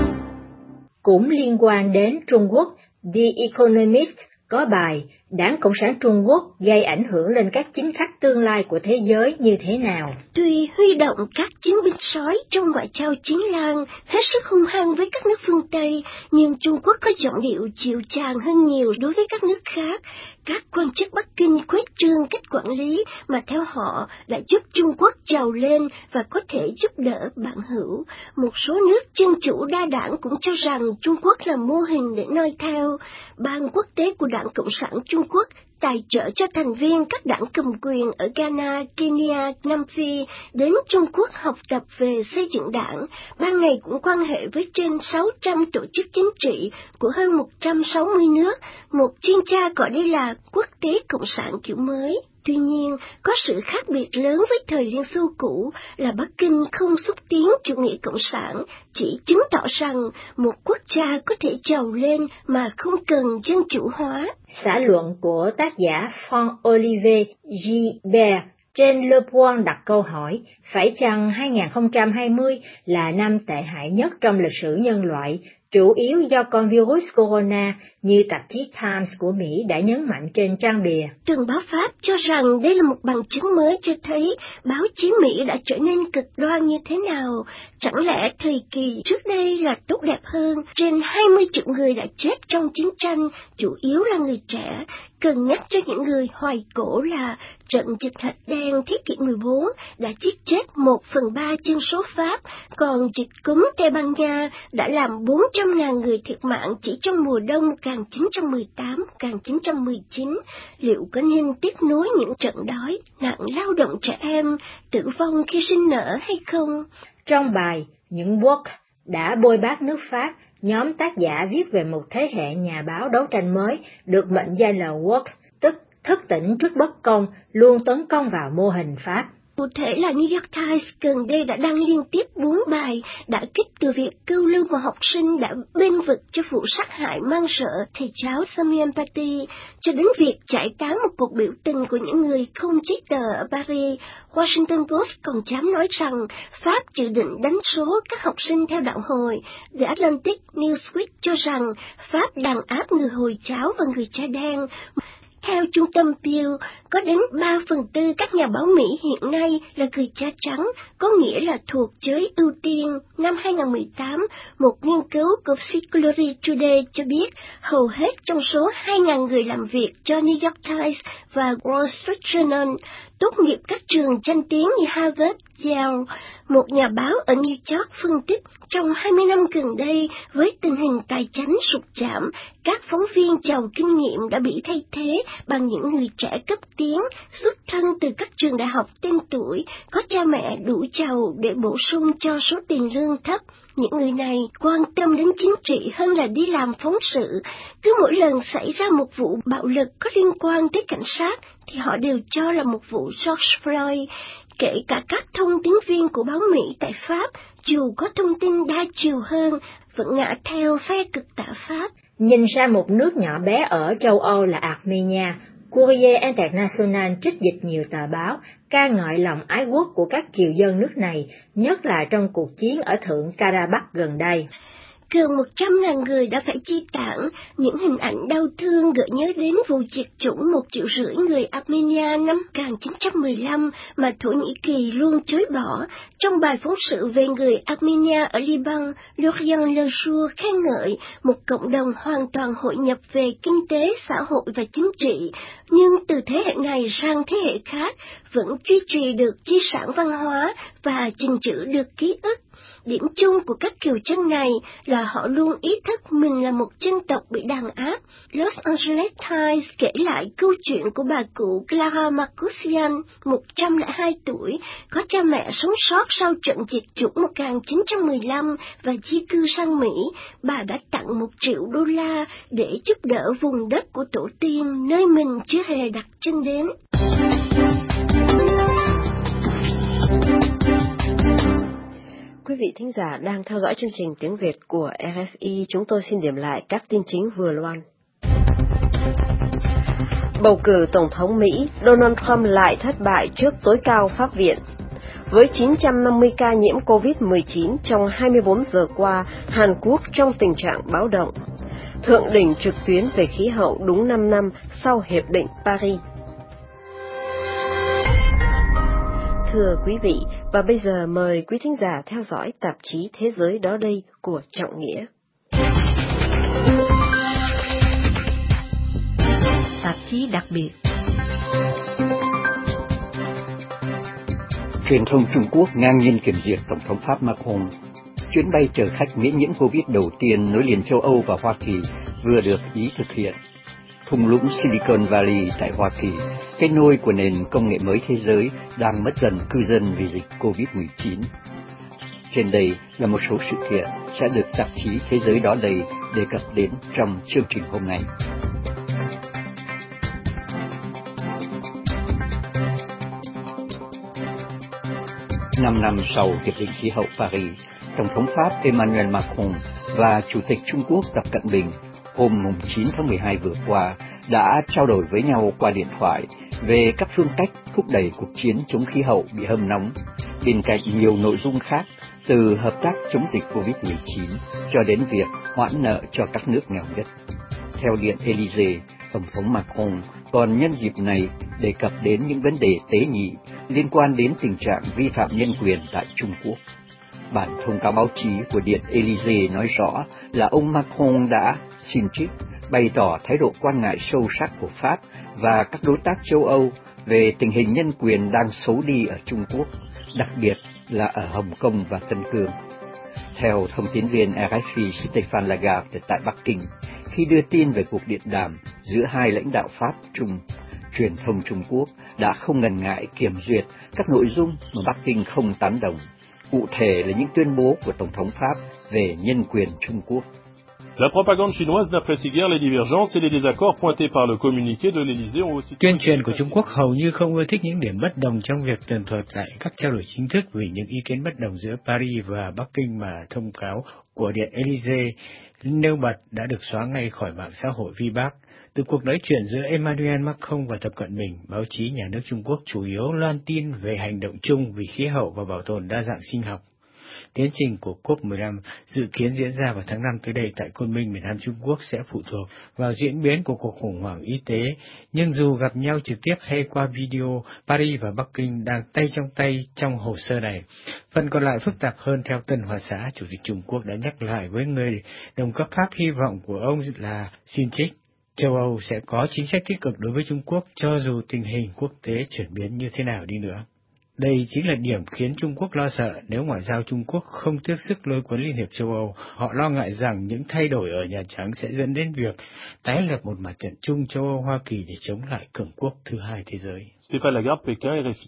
Cũng liên quan đến Trung Quốc, The Economist có bài Đảng Cộng sản Trung Quốc gây ảnh hưởng lên các chính khách tương lai của thế giới như thế nào. Tuy huy động các chiến binh sói trong ngoại giao chiến lang hết sức hung hăng với các nước phương Tây, nhưng Trung Quốc có giọng điệu dịu dàng hơn nhiều đối với các nước khác. Các quan chức Bắc Kinh khuếch trương cách quản lý mà theo họ đã giúp Trung Quốc giàu lên và có thể giúp đỡ bạn hữu. Một số nước dân chủ đa đảng cũng cho rằng Trung Quốc là mô hình để noi theo. Ban quốc tế của Đảng Cộng sản Trung Quốc tài trợ cho thành viên các đảng cầm quyền ở Ghana, Kenya, Nam Phi đến Trung Quốc học tập về xây dựng đảng. Ban này cũng quan hệ với trên 600 tổ chức chính trị của hơn 160 nước. Một chuyên gia gọi đây là quốc tế cộng sản kiểu mới. Tuy nhiên, có sự khác biệt lớn với thời Liên Xô cũ là Bắc Kinh không xúc tiến chủ nghĩa cộng sản, chỉ chứng tỏ rằng một quốc gia có thể giàu lên mà không cần dân chủ hóa. Xã luận của tác giả Franck-Olivier Gilbert trên Le Point đặt câu hỏi, phải chăng 2020 là năm tệ hại nhất trong lịch sử nhân loại, chủ yếu do con virus corona, như tạp chí Times của Mỹ đã nhấn mạnh trên trang bìa. Tường báo Pháp cho rằng đây là một bằng chứng mới cho thấy báo chí Mỹ đã trở nên cực đoan như thế nào. Chẳng lẽ thời kỳ trước đây là tốt đẹp hơn? Trên 20 triệu người đã chết trong chiến tranh, chủ yếu là người trẻ. Cần nhắc cho những người hoài cổ là trận dịch hạch đen thế kỷ 14 đã giết chết 1/3 dân số Pháp, còn dịch cúm Tây Ban Nha đã làm 400.000 người thiệt mạng chỉ trong mùa đông 1918-1919. Liệu có nên tiếp nối những trận đói, nạn lao động trẻ em, tử vong khi sinh nở hay không? Trong bài Những Woke đã bôi bác nước Pháp, nhóm tác giả viết về một thế hệ nhà báo đấu tranh mới được mệnh danh là woke, tức thức tỉnh trước bất công, luôn tấn công vào mô hình Pháp. Cụ thể là New York Times gần đây đã đăng liên tiếp 4 bài đã kích từ việc câu lưu một học sinh đã bênh vực cho vụ sát hại man rợ thầy giáo Samuel Paty, cho đến việc giải tán một cuộc biểu tình của những người không giấy tờ ở Paris. Washington Post còn dám nói rằng Pháp dự định đánh số các học sinh theo đạo Hồi. The Atlantic Newsweek cho rằng Pháp đàn áp người Hồi giáo và người da đen. Theo trung tâm Pew, có đến 3/4 các nhà báo Mỹ hiện nay là người da trắng, có nghĩa là thuộc giới ưu tiên. Năm 2018, một nghiên cứu của Psychology Today cho biết hầu hết trong số 2.000 người làm việc cho New York Times và Wall Street Journal tốt nghiệp các trường danh tiếng như Harvard, Yale. Một nhà báo ở New York phân tích, trong 20 năm gần đây, với tình hình tài chính sụt giảm, các phóng viên giàu kinh nghiệm đã bị thay thế bằng những người trẻ cấp tiến, xuất thân từ các trường đại học tên tuổi, có cha mẹ đủ giàu để bổ sung cho số tiền lương thấp. Những người này quan tâm đến chính trị hơn là đi làm phóng sự. Cứ mỗi lần xảy ra một vụ bạo lực có liên quan tới cảnh sát, thì họ đều cho là một vụ George Floyd. Kể cả các thông tín viên của báo Mỹ tại Pháp, dù có thông tin đa chiều hơn, vẫn ngã theo phe cực tả Pháp. Nhìn sang một nước nhỏ bé ở châu Âu là Armenia, Courrier International trích dịch nhiều tờ báo ca ngợi lòng ái quốc của các kiều dân nước này, nhất là trong cuộc chiến ở Thượng Karabakh gần đây. Gần 100.000 người đã phải chi tản. Những hình ảnh đau thương gợi nhớ đến vụ diệt chủng 1,5 triệu người Armenia năm 1915 mà Thổ Nhĩ Kỳ luôn chối bỏ. Trong bài phóng sự về người Armenia ở Liban, Lorient Le Jour khen ngợi một cộng đồng hoàn toàn hội nhập về kinh tế, xã hội và chính trị, nhưng từ thế hệ này sang thế hệ khác vẫn duy trì được di sản văn hóa và gìn giữ được ký ức. Điểm chung của các kiều dân này là họ luôn ý thức mình là một dân tộc bị đàn áp. Los Angeles Times kể lại câu chuyện của bà cụ Clara Marcusian, 102 tuổi, có cha mẹ sống sót sau trận diệt chủng 1915 và di cư sang Mỹ. Bà đã tặng $1 triệu để giúp đỡ vùng đất của tổ tiên nơi mình chưa hề đặt chân đến. Quý vị thính giả đang theo dõi chương trình tiếng Việt của RFI, chúng tôi xin điểm lại các tin chính vừa loan. Bầu cử Tổng thống Mỹ, Donald Trump lại thất bại trước tối cao Pháp viện. Với 950 ca nhiễm COVID-19 trong 24 giờ qua, Hàn Quốc trong tình trạng báo động. Thượng đỉnh trực tuyến về khí hậu đúng 5 năm sau Hiệp định Paris. Thưa quý vị, và bây giờ mời quý thính giả theo dõi tạp chí Thế giới đó đây của Trọng Nghĩa. Tạp chí đặc biệt. Truyền thông Trung Quốc ngang nhiên kiểm duyệt Tổng thống Pháp Macron. Chuyến bay chở khách miễn nhiễm Covid đầu tiên nối liền châu Âu và Hoa Kỳ vừa được Ý thực hiện. Thung lũng Silicon Valley tại Hoa Kỳ, cái nôi của nền công nghệ mới thế giới, đang mất dần cư dân vì dịch Covid-19. Trên đây là một số sự kiện sẽ được tạp chí Thế giới đó đây đề cập đến trong chương trình hôm nay. Năm năm sau Hiệp định Khí hậu Paris, Tổng thống Pháp Emmanuel Macron và Chủ tịch Trung Quốc Tập Cận Bình hôm 9 tháng 12 vừa qua đã trao đổi với nhau qua điện thoại về các phương cách thúc đẩy cuộc chiến chống khí hậu bị hâm nóng. Bên cạnh nhiều nội dung khác, từ hợp tác chống dịch COVID-19 cho đến việc hoãn nợ cho các nước nghèo nhất. Theo Điện Élysée, Tổng thống Macron còn nhân dịp này đề cập đến những vấn đề tế nhị liên quan đến tình trạng vi phạm nhân quyền tại Trung Quốc. Bản thông cáo báo chí của Điện Élysée nói rõ là ông Macron đã xin trích bày tỏ thái độ quan ngại sâu sắc của Pháp và các đối tác châu Âu về tình hình nhân quyền đang xấu đi ở Trung Quốc, đặc biệt là ở Hồng Kông và Tân Cương. Theo thông tín viên RFI Stéphane Lagarde tại Bắc Kinh, khi đưa tin về cuộc điện đàm giữa hai lãnh đạo Pháp-Trung, truyền thông Trung Quốc đã không ngần ngại kiểm duyệt các nội dung mà Bắc Kinh không tán đồng, cụ thể là những tuyên bố của Tổng thống Pháp về nhân quyền Trung Quốc. La propagande chinoise n'apprécie guère les divergences et les désaccords pointés par le communiqué de l'Élysée ont aussi... Tuyên truyền của Trung Quốc hầu như không ưa thích những điểm bất đồng trong việc tường thuật lại các trao đổi chính thức vì những ý kiến bất đồng giữa Paris và Bắc Kinh mà thông cáo của Điện Élysée nêu bật đã được xóa ngay khỏi mạng xã hội Viber. Từ cuộc nói chuyện giữa Emmanuel Macron và Tập Cận Bình, báo chí nhà nước Trung Quốc chủ yếu loan tin về hành động chung vì khí hậu và bảo tồn đa dạng sinh học. Tiến trình của COP15 dự kiến diễn ra vào tháng 5 tới đây tại Côn Minh, miền Nam Trung Quốc sẽ phụ thuộc vào diễn biến của cuộc khủng hoảng y tế. Nhưng dù gặp nhau trực tiếp hay qua video, Paris và Bắc Kinh đang tay trong hồ sơ này. Phần còn lại phức tạp hơn. Theo Tân Hoa Xã, Chủ tịch Trung Quốc đã nhắc lại với người đồng cấp Pháp hy vọng của ông là xin trích châu Âu sẽ có chính sách tích cực đối với Trung Quốc cho dù tình hình quốc tế chuyển biến như thế nào đi nữa. Đây chính là điểm khiến Trung Quốc lo sợ nếu ngoại giao Trung Quốc không tiếp sức lôi cuốn Liên hiệp châu Âu. Họ lo ngại rằng những thay đổi ở Nhà Trắng sẽ dẫn đến việc tái lập một mặt trận chung châu Âu-Hoa Kỳ để chống lại cường quốc thứ hai thế giới. Stéphane Lagarde, Pékin, RFI.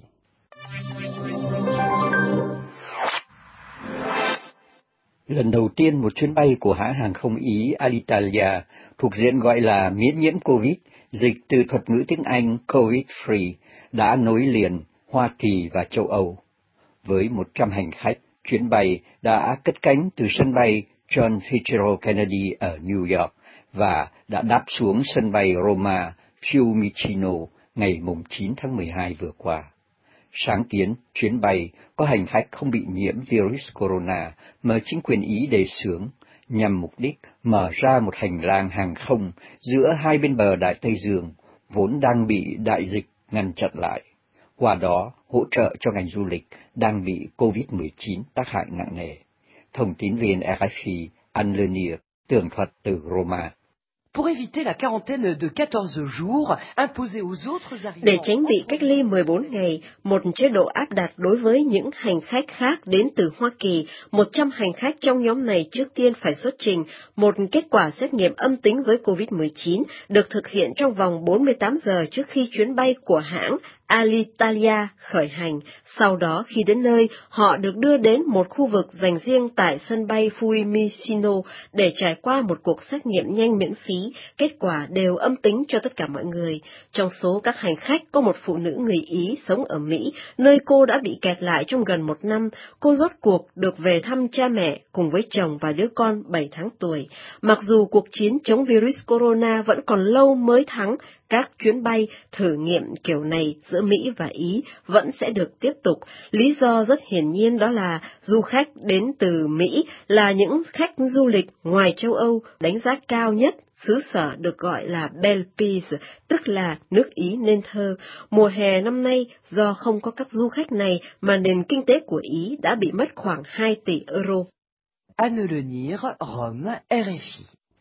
Lần đầu tiên một chuyến bay của hãng hàng không Ý Alitalia thuộc diện gọi là miễn nhiễm COVID, dịch từ thuật ngữ tiếng Anh COVID-free, đã nối liền Hoa Kỳ và châu Âu. Với 100 hành khách, chuyến bay đã cất cánh từ sân bay John Fitzgerald Kennedy ở New York và đã đáp xuống sân bay Roma Fiumicino ngày 9 tháng 12 vừa qua. Sáng kiến, chuyến bay có hành khách không bị nhiễm virus corona mà chính quyền Ý đề xướng, nhằm mục đích mở ra một hành lang hàng không giữa hai bên bờ Đại Tây Dương, vốn đang bị đại dịch ngăn chặn lại. Qua đó, hỗ trợ cho ngành du lịch đang bị COVID-19 tác hại nặng nề. Thông tín viên RFI Anne Lenier tường thuật từ Roma. Pour éviter la quarantaine de 14 jours imposée aux autres arrivants. Để tránh bị cách ly 14 ngày, một chế độ áp đặt đối với những hành khách khác đến từ Hoa Kỳ, 100 hành khách trong nhóm này trước tiên phải xuất trình một kết quả xét nghiệm âm tính với COVID-19 được thực hiện trong vòng 48 giờ trước khi chuyến bay của hãng Alitalia khởi hành. Sau đó khi đến nơi, họ được đưa đến một khu vực dành riêng tại sân bay Fiumicino để trải qua một cuộc xét nghiệm nhanh miễn phí. Kết quả đều âm tính cho tất cả mọi người. Trong số các hành khách có một phụ nữ người Ý sống ở Mỹ, nơi cô đã bị kẹt lại trong gần 1 năm. Cô rốt cuộc được về thăm cha mẹ cùng với chồng và đứa con 7 tháng tuổi. Mặc dù cuộc chiến chống virus corona vẫn còn lâu mới thắng, các chuyến bay thử nghiệm kiểu này giữa Mỹ và Ý vẫn sẽ được tiếp tục. Lý do rất hiển nhiên đó là du khách đến từ Mỹ là những khách du lịch ngoài châu Âu đánh giá cao nhất xứ sở được gọi là Belle Peace, tức là nước Ý nên thơ. Mùa hè năm nay, do không có các du khách này mà nền kinh tế của Ý đã bị mất khoảng 2 tỷ euro. Anne Lenier, Rome, RFI.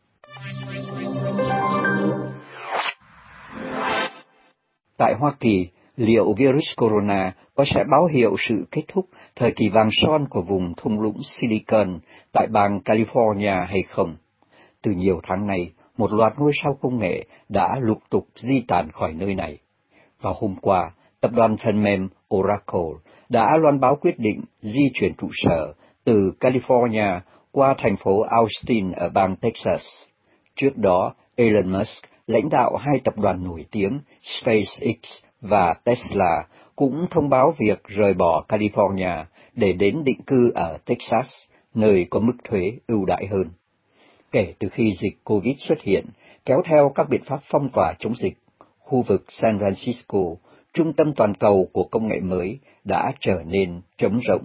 Tại Hoa Kỳ, liệu virus corona có sẽ báo hiệu sự kết thúc thời kỳ vàng son của vùng thung lũng Silicon tại bang California hay không? Từ nhiều tháng nay, một loạt ngôi sao công nghệ đã lục tục di tản khỏi nơi này. Vào hôm qua, tập đoàn phần mềm Oracle đã loan báo quyết định di chuyển trụ sở từ California qua thành phố Austin ở bang Texas. Trước đó, Elon Musk, lãnh đạo hai tập đoàn nổi tiếng SpaceX và Tesla, cũng thông báo việc rời bỏ California để đến định cư ở Texas, nơi có mức thuế ưu đãi hơn. Kể từ khi dịch COVID xuất hiện, kéo theo các biện pháp phong tỏa chống dịch, khu vực San Francisco, trung tâm toàn cầu của công nghệ mới, đã trở nên trống rỗng.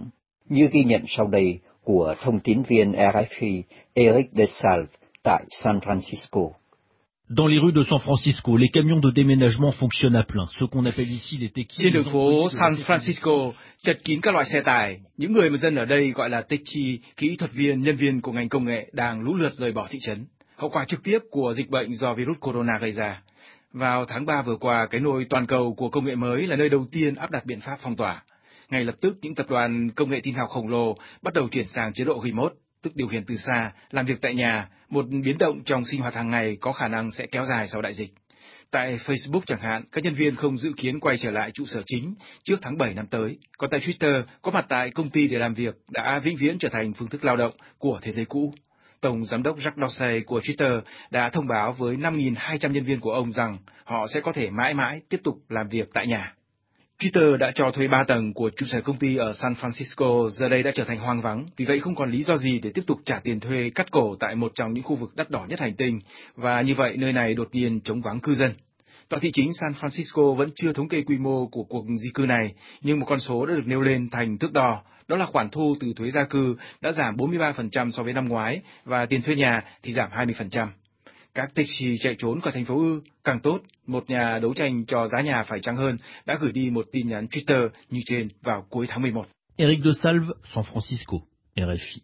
như ghi nhận sau đây của thông tín viên RFI Eric Desalves tại San Francisco. Dans les rues de San Francisco, les camions de déménagement fonctionnent à plein, ce qu'on appelle ici les techies. Trên đường phố San Francisco, chật kín các loại xe tải. Những người mà dân ở đây gọi là techie, kỹ thuật viên, nhân viên của ngành công nghệ đang lũ lượt rời bỏ thị trấn. Hậu quả trực tiếp của dịch bệnh do virus corona gây ra. Vào tháng 3 vừa qua, cái nôi toàn cầu của công nghệ mới là nơi đầu tiên áp đặt biện pháp phong tỏa. Ngay lập tức, những tập đoàn công nghệ tin học khổng lồ bắt đầu chuyển sang chế độ remote, tức điều khiển từ xa, làm việc tại nhà, một biến động trong sinh hoạt hàng ngày có khả năng sẽ kéo dài sau đại dịch. Tại Facebook chẳng hạn, các nhân viên không dự kiến quay trở lại trụ sở chính trước tháng 7 năm tới. Còn tại Twitter, có mặt tại công ty để làm việc đã vĩnh viễn trở thành phương thức lao động của thế giới cũ. Tổng giám đốc Jack Dorsey của Twitter đã thông báo với 5.200 nhân viên của ông rằng họ sẽ có thể mãi mãi tiếp tục làm việc tại nhà. Twitter đã cho thuê 3 tầng của trụ sở công ty ở San Francisco, giờ đây đã trở thành hoang vắng, vì vậy không còn lý do gì để tiếp tục trả tiền thuê cắt cổ tại một trong những khu vực đắt đỏ nhất hành tinh, và như vậy nơi này đột nhiên trống vắng cư dân. Tòa thị chính San Francisco vẫn chưa thống kê quy mô của cuộc di cư này, nhưng một con số đã được nêu lên thành thước đo, đó là khoản thu từ thuế gia cư đã giảm 43% so với năm ngoái, và tiền thuê nhà thì giảm 20%. Các taxi chạy trốn khỏi thành phố ư, càng tốt, một nhà đấu tranh cho giá nhà phải chăng hơn đã gửi đi một tin nhắn Twitter như trên vào cuối tháng 11. Eric Desalves, San Francisco, RFI.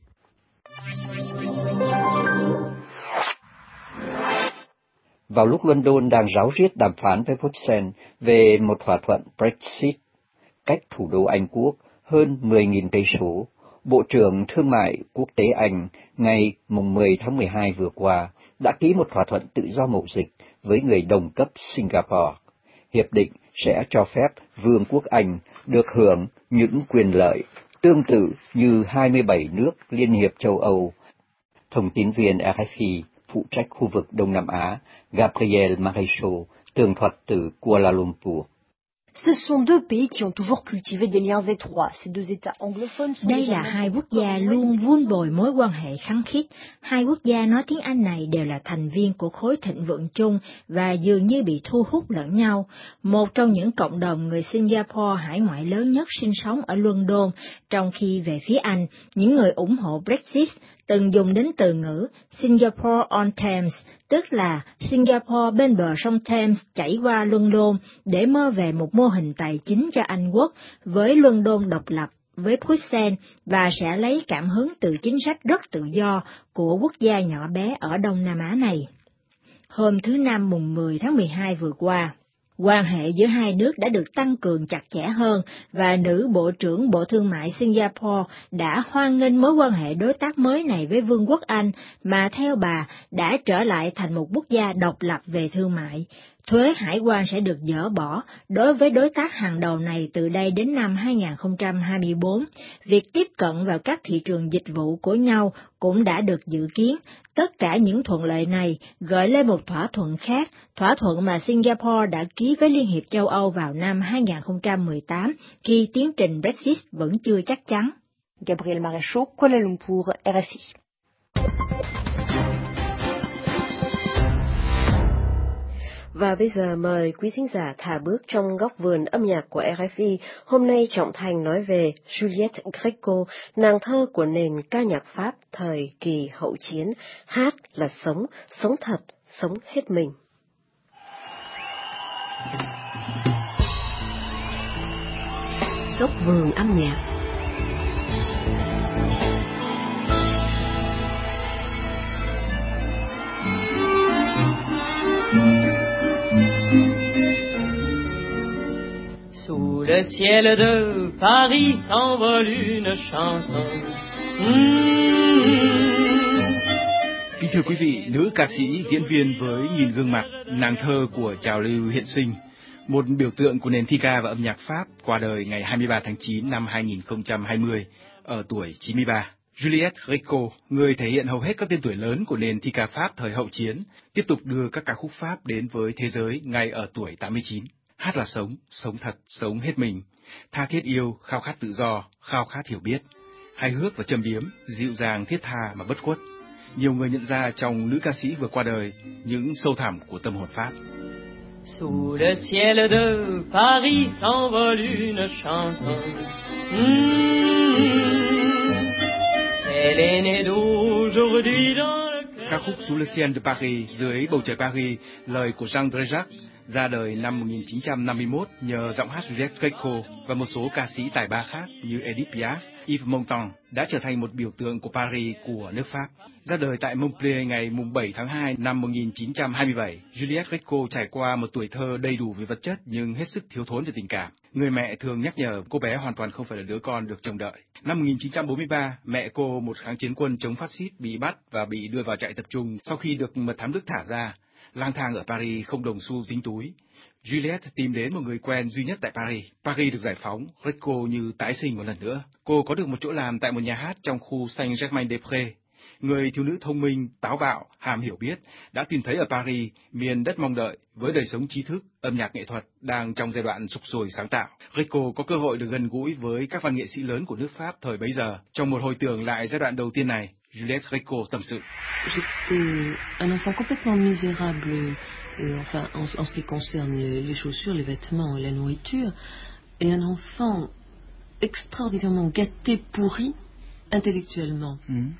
Vào lúc London đang ráo riết đàm phán với Bruxelles về một thỏa thuận Brexit, cách thủ đô Anh Quốc hơn 10.000 cây số, Bộ trưởng Thương mại Quốc tế Anh ngày mùng 10 tháng 12 vừa qua đã ký một thỏa thuận tự do mậu dịch với người đồng cấp Singapore. Hiệp định sẽ cho phép Vương quốc Anh được hưởng những quyền lợi tương tự như 27 nước Liên hiệp châu Âu. Thông tín viên RFI phụ trách khu vực Đông Nam Á, Gabriel Maréchal, tường thuật từ Kuala Lumpur. Ce sont deux pays qui ont toujours cultivé des liens étroits. Ces deux États anglophones sont Đây là hai quốc gia luôn vun bồi mối quan hệ khăng khít. Hai quốc gia nói tiếng Anh này đều là thành viên của khối thịnh vượng chung và dường như bị thu hút lẫn nhau. Một trong những cộng đồng người Singapore hải ngoại lớn nhất sinh sống ở London, trong khi về phía Anh, những người ủng hộ Brexit từng dùng đến từ ngữ Singapore on Thames, tức là Singapore bên bờ sông Thames chảy qua London để mơ về một mô hình tài chính cho Anh quốc với London độc lập với Bruxelles và sẽ lấy cảm hứng từ chính sách rất tự do của quốc gia nhỏ bé ở Đông Nam Á này. Hôm thứ Năm mùng 10 tháng 12 vừa qua, quan hệ giữa hai nước đã được tăng cường chặt chẽ hơn và nữ Bộ trưởng Bộ Thương mại Singapore đã hoan nghênh mối quan hệ đối tác mới này với Vương quốc Anh mà theo bà đã trở lại thành một quốc gia độc lập về thương mại. Thuế hải quan sẽ được dỡ bỏ đối với đối tác hàng đầu này từ đây đến năm 2024. Việc tiếp cận vào các thị trường dịch vụ của nhau cũng đã được dự kiến. Tất cả những thuận lợi này gợi lên một thỏa thuận khác, thỏa thuận mà Singapore đã ký với Liên hiệp châu Âu vào năm 2018 khi tiến trình Brexit vẫn chưa chắc chắn. Gabriel Maréchal, Kuala Lumpur, RFI. Và bây giờ mời quý thính giả thả bước trong góc vườn âm nhạc của RFI. Hôm nay Trọng Thành nói về Juliette Gréco, nàng thơ của nền ca nhạc Pháp thời kỳ hậu chiến. Hát là sống, sống thật, sống hết mình. Góc vườn âm nhạc. Sous le ciel de Paris s'envole une chanson. Kính thưa quý vị, nữ ca sĩ, diễn viên với nhìn gương mặt, nàng thơ của trào lưu hiện sinh, một biểu tượng của nền thi ca và âm nhạc Pháp, qua đời ngày 23 tháng 9 năm 2020 ở tuổi 93. Juliette Gréco, người thể hiện hầu hết các tên tuổi lớn của nền thi ca Pháp thời hậu chiến, tiếp tục đưa các ca khúc Pháp đến với thế giới ngay ở tuổi 89. Hát là sống, sống thật, sống hết mình, tha thiết yêu, khao khát tự do, khao khát hiểu biết, hài hước và châm biếm, dịu dàng thiết tha mà bất khuất. Nhiều người nhận ra trong nữ ca sĩ vừa qua đời những sâu thẳm của tâm hồn Pháp. Sous le ciel de Paris s'envole une chanson. Elle est née d'aujourd'hui dans le cœur. Ca khúc Sous le ciel de Paris, dưới bầu trời Paris, lời của Jean Dréjac, ra đời năm 1951 nhờ giọng hát Juliette Gréco và một số ca sĩ tài ba khác như Edith Piaf, Yves Montand, đã trở thành một biểu tượng của Paris của nước Pháp. Ra đời tại Montpellier ngày 7 tháng 2 năm 1927, Juliette Gréco trải qua một tuổi thơ đầy đủ về vật chất nhưng hết sức thiếu thốn về tình cảm. Người mẹ thường nhắc nhở cô bé hoàn toàn không phải là đứa con được trông đợi. Năm 1943, mẹ cô, một kháng chiến quân chống phát xít, bị bắt và bị đưa vào trại tập trung sau khi được mật thám Đức thả ra. Lang thang ở Paris không đồng xu dính túi, Juliette tìm đến một người quen duy nhất tại Paris. Paris được giải phóng, Gréco như tái sinh một lần nữa. Cô có được một chỗ làm tại một nhà hát trong khu Saint-Germain-des-Prés. Người thiếu nữ thông minh, táo bạo, hàm hiểu biết đã tìm thấy ở Paris miền đất mong đợi với đời sống trí thức, âm nhạc nghệ thuật đang trong giai đoạn sục sôi sáng tạo. Gréco có cơ hội được gần gũi với các văn nghệ sĩ lớn của nước Pháp thời bấy giờ. Trong một hồi tưởng lại giai đoạn đầu tiên này, Juliette Gréco tâm sự. J'étais un enfant complètement misérable, enfin en ce qui concerne les chaussures, les vêtements, la nourriture, et un enfant extraordinairement gâté, pourri, intellectuellement.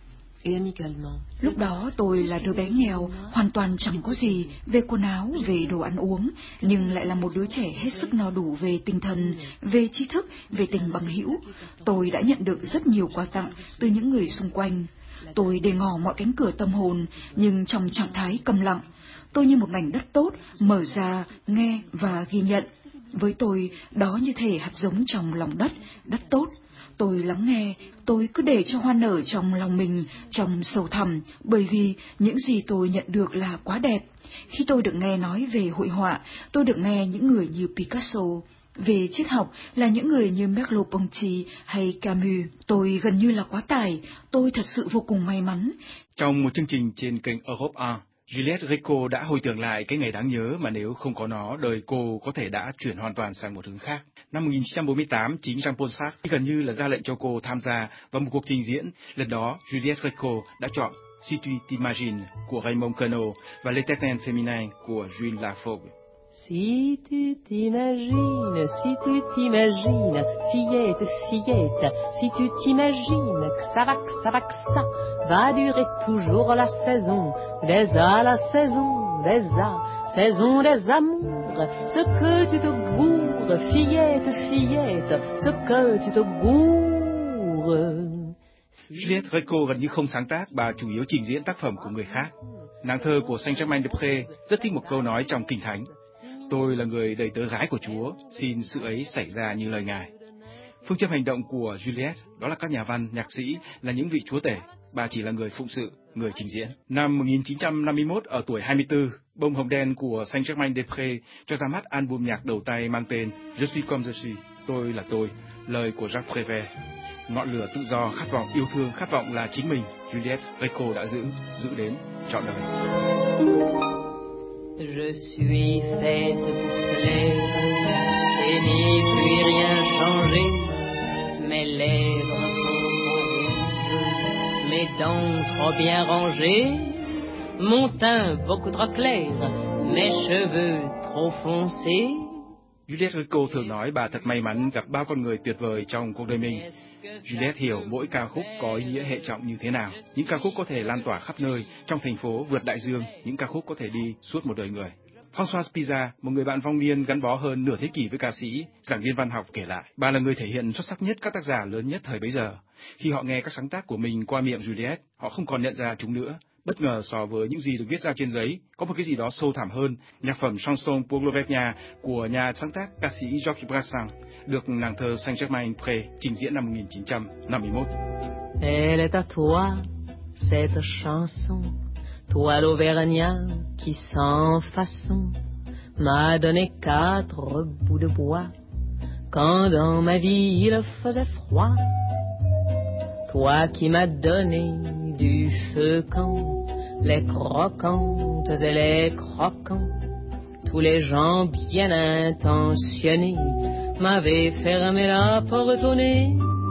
Et amicalement. Lúc đó tôi là đứa bé nghèo, hoàn toàn chẳng có gì về quần áo, về đồ ăn uống, nhưng lại là một đứa trẻ hết sức no đủ về tinh thần, về tri thức, về tình bằng hữu. Tôi đã nhận được rất nhiều quà tặng từ những người xung quanh. Tôi để ngỏ mọi cánh cửa tâm hồn, nhưng trong trạng thái câm lặng. Tôi như một mảnh đất tốt, mở ra, nghe và ghi nhận. Với tôi, đó như thể hạt giống trong lòng đất, đất tốt. Tôi lắng nghe, tôi cứ để cho hoa nở trong lòng mình, trong sâu thẳm, bởi vì những gì tôi nhận được là quá đẹp. Khi tôi được nghe nói về hội họa, tôi được nghe những người như Picasso. Về triết học là những người như Merleau-Ponty hay Camus. Tôi gần như là quá tải, tôi thật sự vô cùng may mắn. Trong một chương trình trên kênh Europe 1, Juliette Gréco đã hồi tưởng lại cái ngày đáng nhớ mà nếu không có nó, đời cô có thể đã chuyển hoàn toàn sang một hướng khác. Năm 1948, chính Jean-Paul Sartre gần như là ra lệnh cho cô tham gia vào một cuộc trình diễn. Lần đó, Juliette Gréco đã chọn Si tu t'imagines của Raymond Queneau và L'Éternel féminin của Jules Laforgue. Si tu t'imagines, fillette, fillette, si tu t'imagines que ça va, que ça va durer toujours la saison la saison des amours, ce que tu te gourres, fillette, fillette, ce que tu te gourres. Juliette Gréco gần như không sáng tác, bà chủ yếu trình diễn tác phẩm của người khác. Nàng thơ của Saint-Germain-des-Prés rất thích một câu nói trong Kinh Thánh. Tôi là người đầy tớ gái của Chúa, xin sự ấy xảy ra như lời Ngài. Phương châm hành động của Juliette đó là các nhà văn, nhạc sĩ là những vị chúa tể, bà chỉ là người phụng sự, người trình diễn. Năm 1951, ở tuổi 24, Bông hồng đen của Saint-Germain-des-Prés cho ra mắt album nhạc đầu tay mang tên Je suis comme je suis, tôi là tôi, lời của Jacques Prévert. Ngọn lửa tự do, khát vọng yêu thương, khát vọng là chính mình, Juliette Gréco đã giữ đến trọn đời. Je suis faite pour plaire et n'y puis rien changer. Mes lèvres sont trop rouges, mes dents trop bien rangées, mon teint beaucoup trop clair, mes cheveux trop foncés. Juliette Gréco thường nói bà thật may mắn gặp bao con người tuyệt vời trong cuộc đời mình. Juliette hiểu mỗi ca khúc có ý nghĩa hệ trọng như thế nào. Những ca khúc có thể lan tỏa khắp nơi, trong thành phố, vượt đại dương, những ca khúc có thể đi suốt một đời người. Françoise Pizza, một người bạn vong niên gắn bó hơn nửa thế kỷ với ca sĩ, giảng viên văn học kể lại, bà là người thể hiện xuất sắc nhất các tác giả lớn nhất thời bấy giờ. Khi họ nghe các sáng tác của mình qua miệng Juliette, họ không còn nhận ra chúng nữa. Bất ngờ so với những gì được viết ra trên giấy, có một cái gì đó sâu thẳm hơn. Nhạc phẩm Chanson pour l'Auvergnat của nhà sáng tác ca sĩ Georges Brassens được nàng thơ Saint-Germain-des-Prés trình diễn năm 1951. Elle est à toi, cette chanson, toi l'Auvergnat qui sans façon m'a donné 4 bouts de bois quand dans ma vie il faisait froid. Toi qui m'as donné du feu quand les croquantes et les croquants, tous les gens bien intentionnés m'avaient fermé la porte au nez.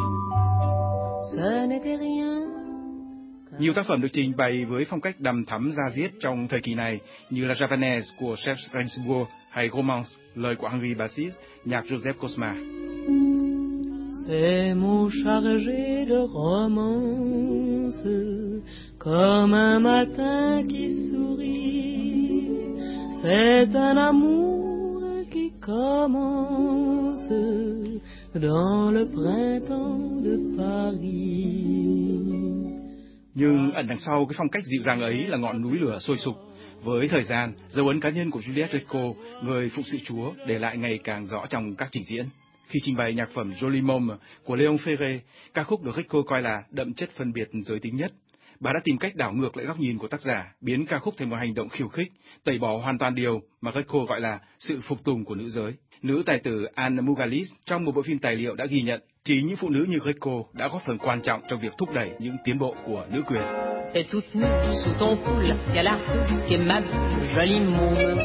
Ce n'était rien. Nhiều tác phẩm được trình bày với phong cách đằm thắm da diết trong thời kỳ này như La Javanaise của Serge Gainsbourg hay Romance, lời của Henri Batiste, nhạc Joseph Cosma. ces mots chargés de romance, comme un matin qui sourit, c'est un amour qui commence dans le printemps de Paris. Nhưng ẩn đằng sau cái phong cách dịu dàng ấy là ngọn núi lửa sôi sục. Với thời gian, dấu ấn cá nhân của Juliette Gréco, người phụng sự Chúa, để lại ngày càng rõ trong các trình diễn. Khi trình bày nhạc phẩm Joli Môme của Léon Ferré, ca khúc được Gréco coi là đậm chất phân biệt giới tính nhất. Bà đã tìm cách đảo ngược lại góc nhìn của tác giả, biến ca khúc thành một hành động khiêu khích, tẩy bỏ hoàn toàn điều mà Gréco gọi là sự phục tùng của nữ giới. Nữ tài tử Anne Mougalis trong một bộ phim tài liệu đã ghi nhận chính những phụ nữ như Gréco đã góp phần quan trọng trong việc thúc đẩy những tiến bộ của nữ quyền. Et toute nue sous ton cou, y a la rue qui est ma vie, jolie môme.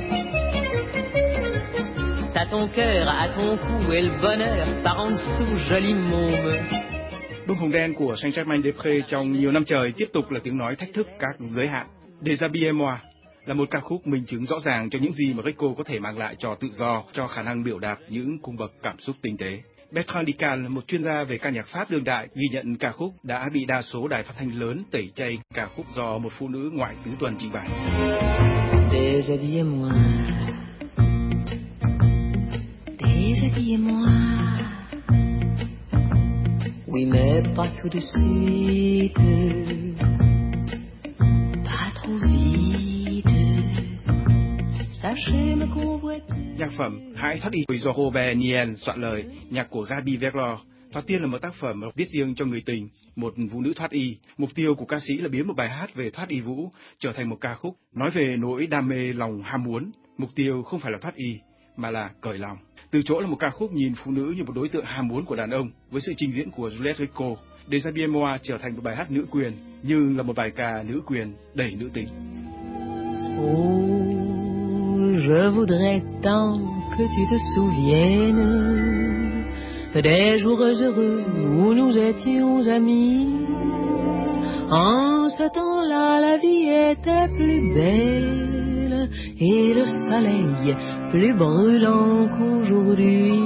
T'as ton cœur à ton cou et le bonheur par en dessous, jolie môme. Bông hồng đen của Saint-Germain-des-Prés trong nhiều năm trời tiếp tục là tiếng nói thách thức các giới hạn. Déshabillez-moi là một ca khúc minh chứng rõ ràng cho những gì mà Gréco có thể mang lại cho tự do, cho khả năng biểu đạt những cung bậc cảm xúc tinh tế. Bertrand Dical, một chuyên gia về ca nhạc Pháp đương đại, ghi nhận ca khúc đã bị đa số đài phát thanh lớn tẩy chay ca khúc do một phụ nữ ngoại tứ tuần trình bày. Déshabillez-moi, déshabillez-moi. Oui, mais pas tout de suite, pas trop vite. Sachez me convoiter. Nhạc phẩm Hãy thoát y do Robert Niel soạn lời, nhạc của Gaby Verlor. Thoát tiên là một tác phẩm viết riêng cho người tình, một phụ nữ thoát y. Mục tiêu của ca sĩ là biến một bài hát về thoát y vũ trở thành một ca khúc nói về nỗi đam mê lòng ham muốn. Mục tiêu không phải là thoát y, mà là cởi lòng. Từ chỗ là một ca khúc nhìn phụ nữ như một đối tượng ham muốn của đàn ông, với sự trình diễn của Juliette Gréco, Déshabillez-moi trở thành một bài hát nữ quyền, nhưng là một bài ca nữ quyền đầy nữ tính. Je voudrais tant que tu te souviennes des jours heureux où nous étions amis. En ce temps-là, la vie était plus belle et le soleil plus brûlant qu'aujourd'hui.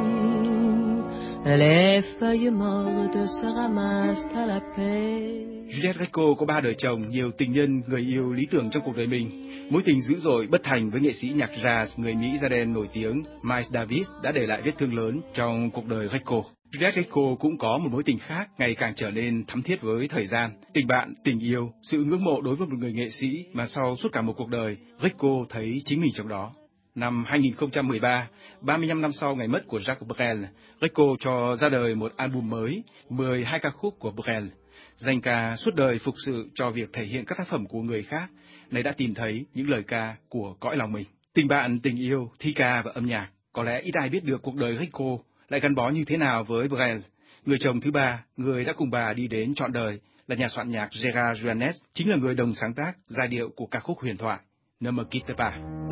Les feuilles mortes se ramassent à la paix. Juliette Gréco có 3 đời chồng, nhiều tình nhân, người yêu lý tưởng trong cuộc đời mình. Mối tình dữ dội bất thành với nghệ sĩ nhạc jazz người Mỹ da đen nổi tiếng Miles Davis đã để lại vết thương lớn trong cuộc đời Gréco. Juliette Gréco cũng có một mối tình khác ngày càng trở nên thắm thiết với thời gian. Tình bạn, tình yêu, sự ngưỡng mộ đối với một người nghệ sĩ mà sau suốt cả một cuộc đời, Gréco thấy chính mình trong đó. Năm 2013, 35 năm sau ngày mất của Jacques Brel, Gréco cho ra đời một album mới, 12 ca khúc của Brel. Danh ca suốt đời phục sự cho việc thể hiện các tác phẩm của người khác, này đã tìm thấy những lời ca của cõi lòng mình. Tình bạn, tình yêu, thi ca và âm nhạc, có lẽ ít ai biết được cuộc đời Gréco lại gắn bó như thế nào với Brel. Người chồng thứ ba, người đã cùng bà đi đến trọn đời, là nhà soạn nhạc Gérard Juanes, chính là người đồng sáng tác giai điệu của ca khúc huyền thoại Ne me quitte pas.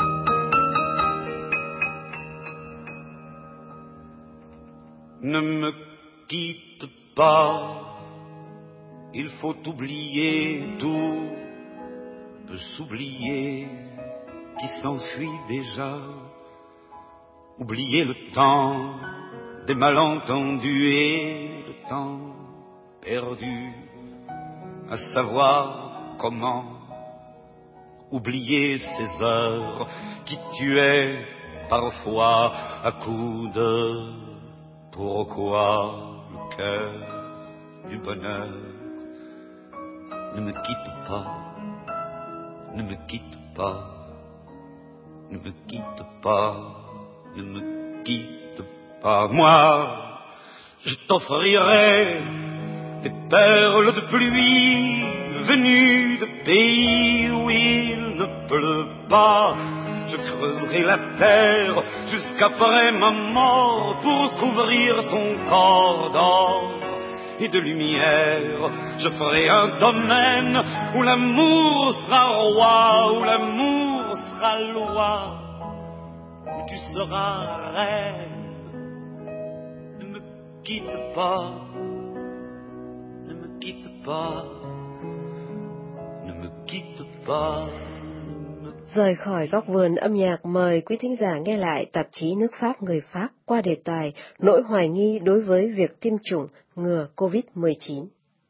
Ne me quitte pas, il faut oublier tout, peut s'oublier qui s'enfuit déjà, oublier le temps des malentendus et le temps perdu, à savoir comment oublier ces heures qui tuaient parfois à coups de pourquoi le cœur du bonheur ne me quitte pas, ne me quitte pas, ne me quitte pas, ne me quitte pas. Moi, je t'offrirai des perles de pluie venues de pays où il ne pleut pas. Je creuserai la terre jusqu'après ma mort pour couvrir ton corps d'or et de lumière. Je ferai un domaine où l'amour sera roi, où l'amour sera loi, où tu seras reine. Ne me quitte pas, ne me quitte pas, ne me quitte pas, ne me Rời khỏi góc vườn âm nhạc, mời quý thính giả nghe lại tạp chí Nước Pháp người Pháp qua đề tài nỗi hoài nghi đối với việc tiêm chủng ngừa COVID-19.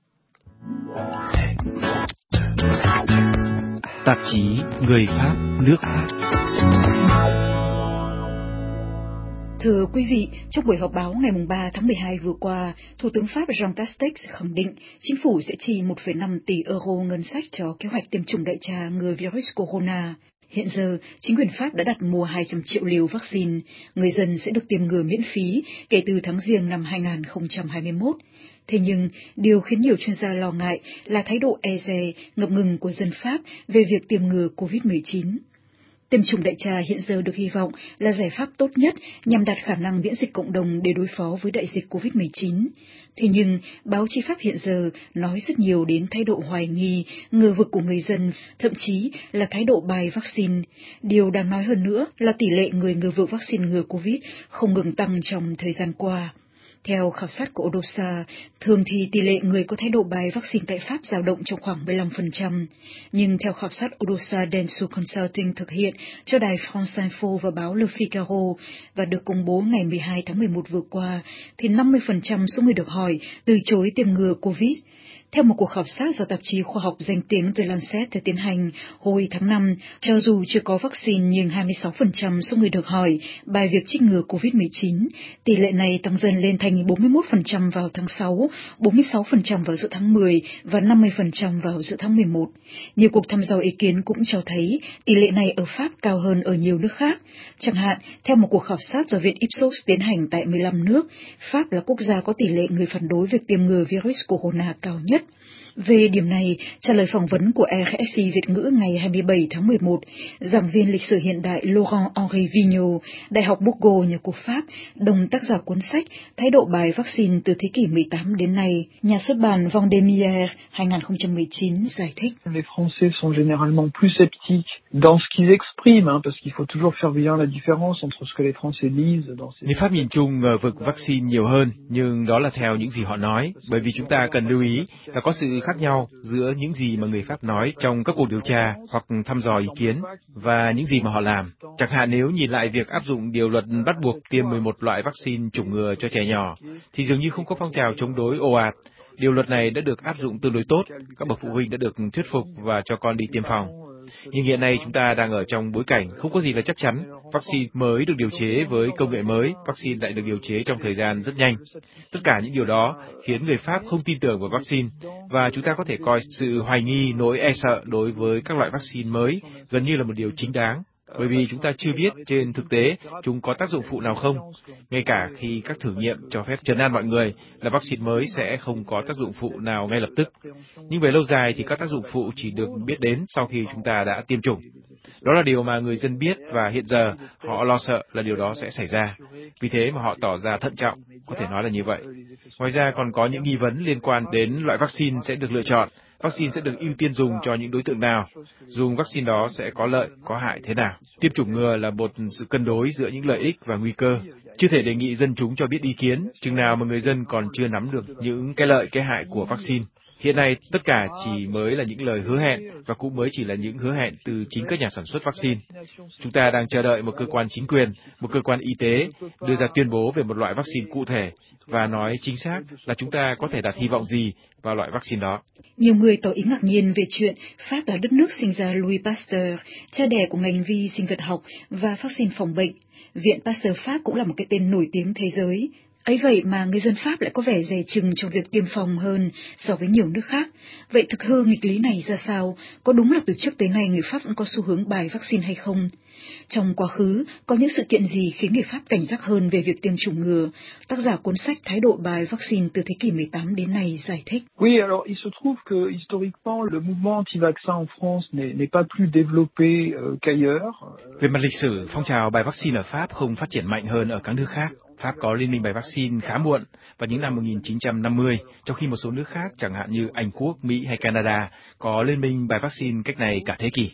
Tạp chí Người Pháp, nước Pháp. Thưa quý vị, trong buổi họp báo ngày 3 tháng 12 vừa qua, Thủ tướng Pháp Jean Castex khẳng định chính phủ sẽ chi 1,5 tỷ euro ngân sách cho kế hoạch tiêm chủng đại trà ngừa virus corona. Hiện giờ, chính quyền Pháp đã đặt mua 200 triệu liều vaccine, người dân sẽ được tiêm ngừa miễn phí kể từ tháng Giêng năm 2021. Thế nhưng, điều khiến nhiều chuyên gia lo ngại là thái độ e dè, ngập ngừng của dân Pháp về việc tiêm ngừa COVID-19. Tiêm chủng đại trà hiện giờ được hy vọng là giải pháp tốt nhất nhằm đạt khả năng miễn dịch cộng đồng để đối phó với đại dịch COVID-19. Thế nhưng, báo chí Pháp hiện giờ nói rất nhiều đến thái độ hoài nghi, ngờ vực của người dân, thậm chí là thái độ bài vaccine. Điều đáng nói hơn nữa là tỷ lệ người ngờ vực vaccine ngừa COVID không ngừng tăng trong thời gian qua. Theo khảo sát của Odosa, thường thì tỷ lệ người có thái độ bài vaccine tại Pháp dao động trong khoảng 15%. Nhưng theo khảo sát Odosa Denso Consulting thực hiện cho đài France Info và báo Le Figaro và được công bố ngày 12 tháng 11 vừa qua, thì 50% số người được hỏi từ chối tiêm ngừa COVID. Theo một cuộc khảo sát do tạp chí khoa học danh tiếng The Lancet tiến hành hồi tháng 5, cho dù chưa có vaccine nhưng 26% số người được hỏi bài việc chích ngừa COVID-19. Tỷ lệ này tăng dần lên thành 41% vào tháng 6, 46% vào giữa tháng 10 và 50% vào giữa tháng 11. Nhiều cuộc thăm dò ý kiến cũng cho thấy tỷ lệ này ở Pháp cao hơn ở nhiều nước khác. Chẳng hạn, theo một cuộc khảo sát do Viện Ipsos tiến hành tại 15 nước, Pháp là quốc gia có tỷ lệ người phản đối việc tiêm ngừa virus corona cao nhất. Về điểm này, trả lời phỏng vấn của RFI Việt ngữ ngày 27 tháng 11, giảng viên lịch sử hiện đại Laurent-Henri Vigneault, Đại học Bourgogne của Pháp, đồng tác giả cuốn sách Thái độ bài vaccine từ thế kỷ 18 đến nay, nhà xuất bản Vendémiaire 2019 giải thích. Les Français sont généralement plus sceptiques dans ce qu'ils expriment, parce qu'il faut toujours faire bien la différence entre ce que les Français lisent dans ces... Người Pháp nhìn chung ngờ vực vaccine nhiều hơn, nhưng đó là theo những gì họ nói, bởi vì chúng ta cần lưu ý là có sự khác nhau giữa những gì mà người Pháp nói trong các cuộc điều tra hoặc thăm dò ý kiến và những gì mà họ làm. Chẳng hạn nếu nhìn lại việc áp dụng điều luật bắt buộc tiêm 11 loại vaccine chủng ngừa cho trẻ nhỏ, thì dường như không có phong trào chống đối ồ ạt. Điều luật này đã được áp dụng tương đối tốt, các bậc phụ huynh đã được thuyết phục và cho con đi tiêm phòng. Nhưng hiện nay chúng ta đang ở trong bối cảnh không có gì là chắc chắn. Vaccine mới được điều chế với công nghệ mới, vaccine lại được điều chế trong thời gian rất nhanh. Tất cả những điều đó khiến người Pháp không tin tưởng vào vaccine, và chúng ta có thể coi sự hoài nghi, nỗi e sợ đối với các loại vaccine mới gần như là một điều chính đáng. Bởi vì chúng ta chưa biết trên thực tế chúng có tác dụng phụ nào không. Ngay cả khi các thử nghiệm cho phép trấn an mọi người là vaccine mới sẽ không có tác dụng phụ nào ngay lập tức. Nhưng về lâu dài thì các tác dụng phụ chỉ được biết đến sau khi chúng ta đã tiêm chủng. Đó là điều mà người dân biết và hiện giờ họ lo sợ là điều đó sẽ xảy ra. Vì thế mà họ tỏ ra thận trọng, có thể nói là như vậy. Ngoài ra còn có những nghi vấn liên quan đến loại vaccine sẽ được lựa chọn. Vaccine sẽ được ưu tiên dùng cho những đối tượng nào? Dùng vaccine đó sẽ có lợi, có hại thế nào? Tiêm chủng ngừa là một sự cân đối giữa những lợi ích và nguy cơ. Chưa thể đề nghị dân chúng cho biết ý kiến, chừng nào mà người dân còn chưa nắm được những cái lợi, cái hại của vaccine. Hiện nay, tất cả chỉ mới là những lời hứa hẹn và cũng mới chỉ là những hứa hẹn từ chính các nhà sản xuất vaccine. Chúng ta đang chờ đợi một cơ quan chính quyền, một cơ quan y tế đưa ra tuyên bố về một loại vaccine cụ thể và nói chính xác là chúng ta có thể đặt hy vọng gì vào loại vaccine đó. Nhiều người tỏ ý ngạc nhiên về chuyện Pháp là đất nước sinh ra Louis Pasteur, cha đẻ của ngành vi sinh vật học và vaccine phòng bệnh. Viện Pasteur Pháp cũng là một cái tên nổi tiếng thế giới. Ấy vậy mà người dân Pháp lại có vẻ dè chừng trong việc tiêm phòng hơn so với nhiều nước khác. Vậy thực hư nghịch lý này ra sao? Có đúng là từ trước tới nay người Pháp vẫn có xu hướng bài vaccine hay không? Trong quá khứ, có những sự kiện gì khiến người Pháp cảnh giác hơn về việc tiêm chủng ngừa? Tác giả cuốn sách Thái độ bài vaccine từ thế kỷ 18 đến nay giải thích. Oui, alors il se trouve que historiquement le mouvement anti-vaccin en France n'est pas plus développé qu'ailleurs. Về mặt lịch sử, phong trào bài vaccine ở Pháp không phát triển mạnh hơn ở các nước khác. Pháp có liên minh bài vaccine khá muộn vào những năm 1950, trong khi một số nước khác, chẳng hạn như Anh Quốc, Mỹ hay Canada, có liên minh bài vaccine cách này cả thế kỷ.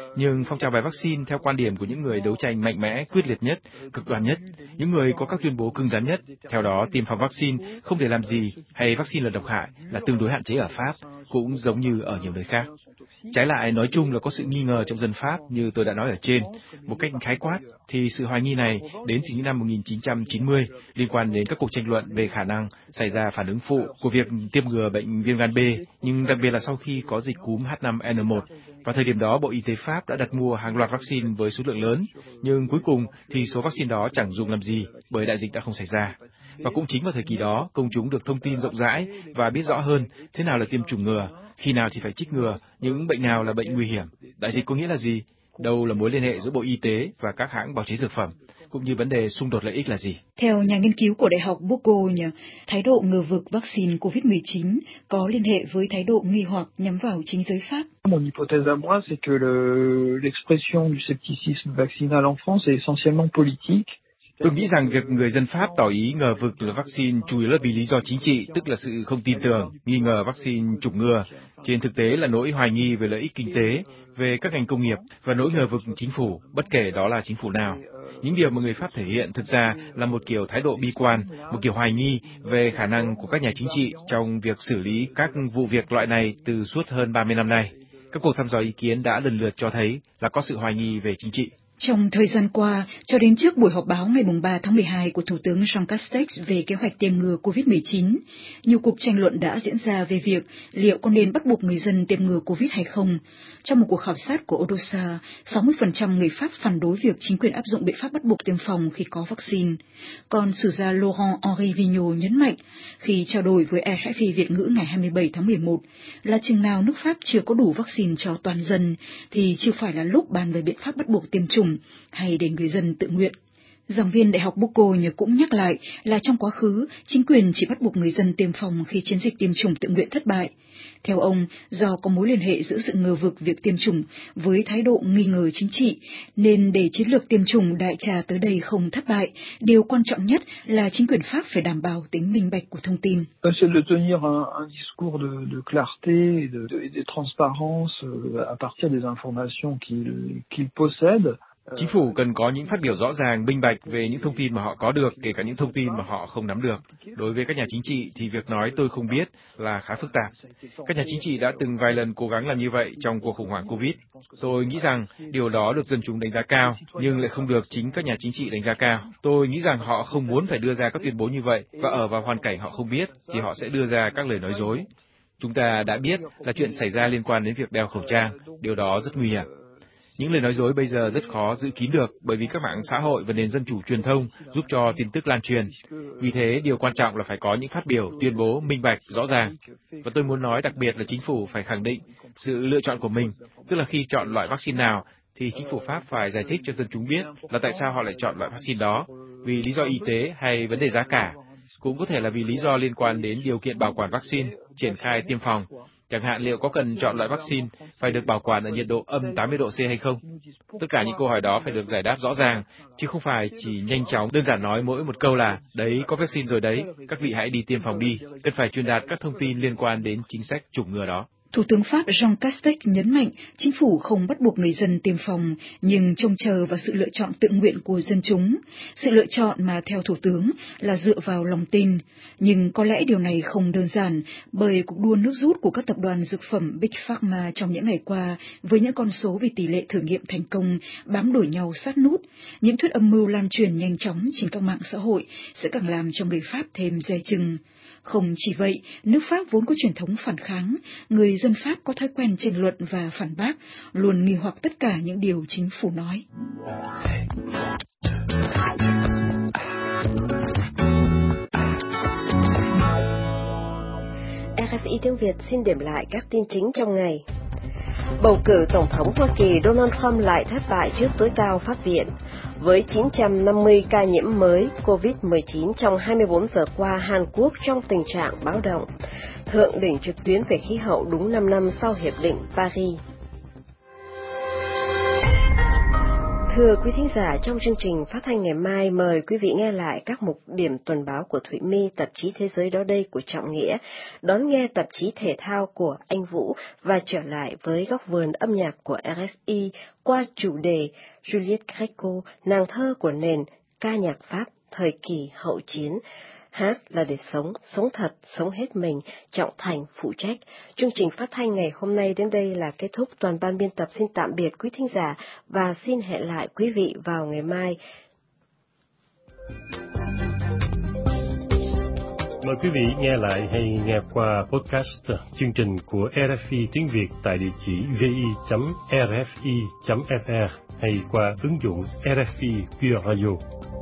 Nhưng phong trào bài vaccine theo quan điểm của những người đấu tranh mạnh mẽ, quyết liệt nhất, cực đoan nhất, những người có các tuyên bố cứng rắn nhất, theo đó tiêm phòng vaccine không để làm gì hay vaccine là độc hại là tương đối hạn chế ở Pháp, cũng giống như ở nhiều nơi khác. Trái lại, nói chung là có sự nghi ngờ trong dân Pháp như tôi đã nói ở trên. Một cách khái quát thì sự hoài nghi này đến từ những năm 1990 liên quan đến các cuộc tranh luận về khả năng xảy ra phản ứng phụ của việc tiêm ngừa bệnh viêm gan B, nhưng đặc biệt là sau khi có dịch cúm H5N1. Vào thời điểm đó, Bộ Y tế Pháp đã đặt mua hàng loạt vaccine với số lượng lớn, nhưng cuối cùng thì số vaccine đó chẳng dùng làm gì bởi đại dịch đã không xảy ra. Và cũng chính vào thời kỳ đó, công chúng được thông tin rộng rãi và biết rõ hơn thế nào là tiêm chủng ngừa, khi nào thì phải trích ngừa, những bệnh nào là bệnh nguy hiểm, đại dịch có nghĩa là gì, đâu là mối liên hệ giữa Bộ Y tế và các hãng bào chế dược phẩm, cũng như vấn đề xung đột lợi ích là gì. Theo nhà nghiên cứu của Đại học Bourgogne, thái độ ngờ vực vaccine COVID-19 có liên hệ với thái độ nghi hoặc nhắm vào chính giới Pháp. Mon hypothèse à moi, c'est que l'expression du scepticisme vaccinal en France est essentiellement politique. Tôi nghĩ rằng việc người dân Pháp tỏ ý ngờ vực là vaccine chủ yếu là vì lý do chính trị, tức là sự không tin tưởng, nghi ngờ vaccine chủng ngừa. Trên thực tế là nỗi hoài nghi về lợi ích kinh tế, về các ngành công nghiệp và nỗi ngờ vực chính phủ, bất kể đó là chính phủ nào. Những điều mà người Pháp thể hiện thực ra là một kiểu thái độ bi quan, một kiểu hoài nghi về khả năng của các nhà chính trị trong việc xử lý các vụ việc loại này từ suốt hơn 30 năm nay. Các cuộc thăm dò ý kiến đã lần lượt cho thấy là có sự hoài nghi về chính trị. Trong thời gian qua, cho đến trước buổi họp báo ngày 3 tháng 12 của Thủ tướng Jean Castex về kế hoạch tiêm ngừa COVID-19, nhiều cuộc tranh luận đã diễn ra về việc liệu có nên bắt buộc người dân tiêm ngừa COVID hay không. Trong một cuộc khảo sát của Odosa, 60% người Pháp phản đối việc chính quyền áp dụng biện pháp bắt buộc tiêm phòng khi có vaccine. Còn sử gia Laurent-Henri Vigneault nhấn mạnh, khi trao đổi với RFI Việt ngữ ngày 27 tháng 11, là chừng nào nước Pháp chưa có đủ vaccine cho toàn dân, thì chưa phải là lúc bàn về biện pháp bắt buộc tiêm chủng hay để người dân tự nguyện. Giảng viên Đại học Bourgogne cũng nhắc lại là trong quá khứ, chính quyền chỉ bắt buộc người dân tiêm phòng khi chiến dịch tiêm chủng tự nguyện thất bại. Theo ông, do có mối liên hệ giữa sự ngờ vực việc tiêm chủng với thái độ nghi ngờ chính trị, nên để chiến lược tiêm chủng đại trà tới đây không thất bại, điều quan trọng nhất là chính quyền Pháp phải đảm bảo tính minh bạch của thông tin. C'est de tenir un discours de clarté et de transparence à partir des informations qu'il possède. Chính phủ cần có những phát biểu rõ ràng, minh bạch về những thông tin mà họ có được, kể cả những thông tin mà họ không nắm được. Đối với các nhà chính trị thì việc nói tôi không biết là khá phức tạp. Các nhà chính trị đã từng vài lần cố gắng làm như vậy trong cuộc khủng hoảng Covid. Tôi nghĩ rằng điều đó được dân chúng đánh giá cao, nhưng lại không được chính các nhà chính trị đánh giá cao. Tôi nghĩ rằng họ không muốn phải đưa ra các tuyên bố như vậy, và ở vào hoàn cảnh họ không biết thì họ sẽ đưa ra các lời nói dối. Chúng ta đã biết là chuyện xảy ra liên quan đến việc đeo khẩu trang, điều đó rất nguy hiểm. Những lời nói dối bây giờ rất khó giữ kín được bởi vì các mạng xã hội và nền dân chủ truyền thông giúp cho tin tức lan truyền. Vì thế, điều quan trọng là phải có những phát biểu, tuyên bố minh bạch, rõ ràng. Và tôi muốn nói đặc biệt là chính phủ phải khẳng định sự lựa chọn của mình, tức là khi chọn loại vaccine nào, thì chính phủ Pháp phải giải thích cho dân chúng biết là tại sao họ lại chọn loại vaccine đó, vì lý do y tế hay vấn đề giá cả. Cũng có thể là vì lý do liên quan đến điều kiện bảo quản vaccine, triển khai tiêm phòng. Chẳng hạn liệu có cần chọn loại vaccine phải được bảo quản ở nhiệt độ âm 80 độ C hay không? Tất cả những câu hỏi đó phải được giải đáp rõ ràng, chứ không phải chỉ nhanh chóng đơn giản nói mỗi một câu là đấy có vaccine rồi đấy, các vị hãy đi tiêm phòng đi. Cần phải truyền đạt các thông tin liên quan đến chính sách chủng ngừa đó. Thủ tướng Pháp Jean Castex nhấn mạnh chính phủ không bắt buộc người dân tiêm phòng, nhưng trông chờ vào sự lựa chọn tự nguyện của dân chúng. Sự lựa chọn mà theo Thủ tướng là dựa vào lòng tin. Nhưng có lẽ điều này không đơn giản, bởi cuộc đua nước rút của các tập đoàn dược phẩm Big Pharma trong những ngày qua, với những con số về tỷ lệ thử nghiệm thành công bám đuổi nhau sát nút, những thuyết âm mưu lan truyền nhanh chóng trên các mạng xã hội sẽ càng làm cho người Pháp thêm dè chừng. Không chỉ vậy, nước Pháp vốn có truyền thống phản kháng, người dân Pháp có thói quen tranh luận và phản bác, luôn nghi hoặc tất cả những điều chính phủ nói. RFI tiếng Việt xin điểm lại các tin chính trong ngày. Bầu cử Tổng thống Hoa Kỳ Donald Trump lại thất bại trước tối cao Pháp viện. Với 950 ca nhiễm mới COVID-19 trong 24 giờ qua, Hàn Quốc trong tình trạng báo động. Thượng đỉnh trực tuyến về khí hậu đúng 5 năm sau Hiệp định Paris. Thưa quý thính giả, trong chương trình phát thanh ngày mai, mời quý vị nghe lại các mục điểm tuần báo của Thụy My, tạp chí Thế giới đó đây của Trọng Nghĩa, đón nghe tạp chí thể thao của Anh Vũ và trở lại với góc vườn âm nhạc của RFI qua chủ đề Juliette Gréco, nàng thơ của nền ca nhạc Pháp thời kỳ hậu chiến. Hát là để sống, sống thật, sống hết mình, Trọng Thành phụ trách. Chương trình phát thanh ngày hôm nay đến đây là kết thúc. Toàn ban biên tập xin tạm biệt quý thính giả và xin hẹn lại quý vị vào ngày mai. Mời quý vị nghe lại hay nghe qua podcast chương trình của RFI tiếng Việt tại địa chỉ vi.rfi.fr hay qua ứng dụng RFI Pure Radio.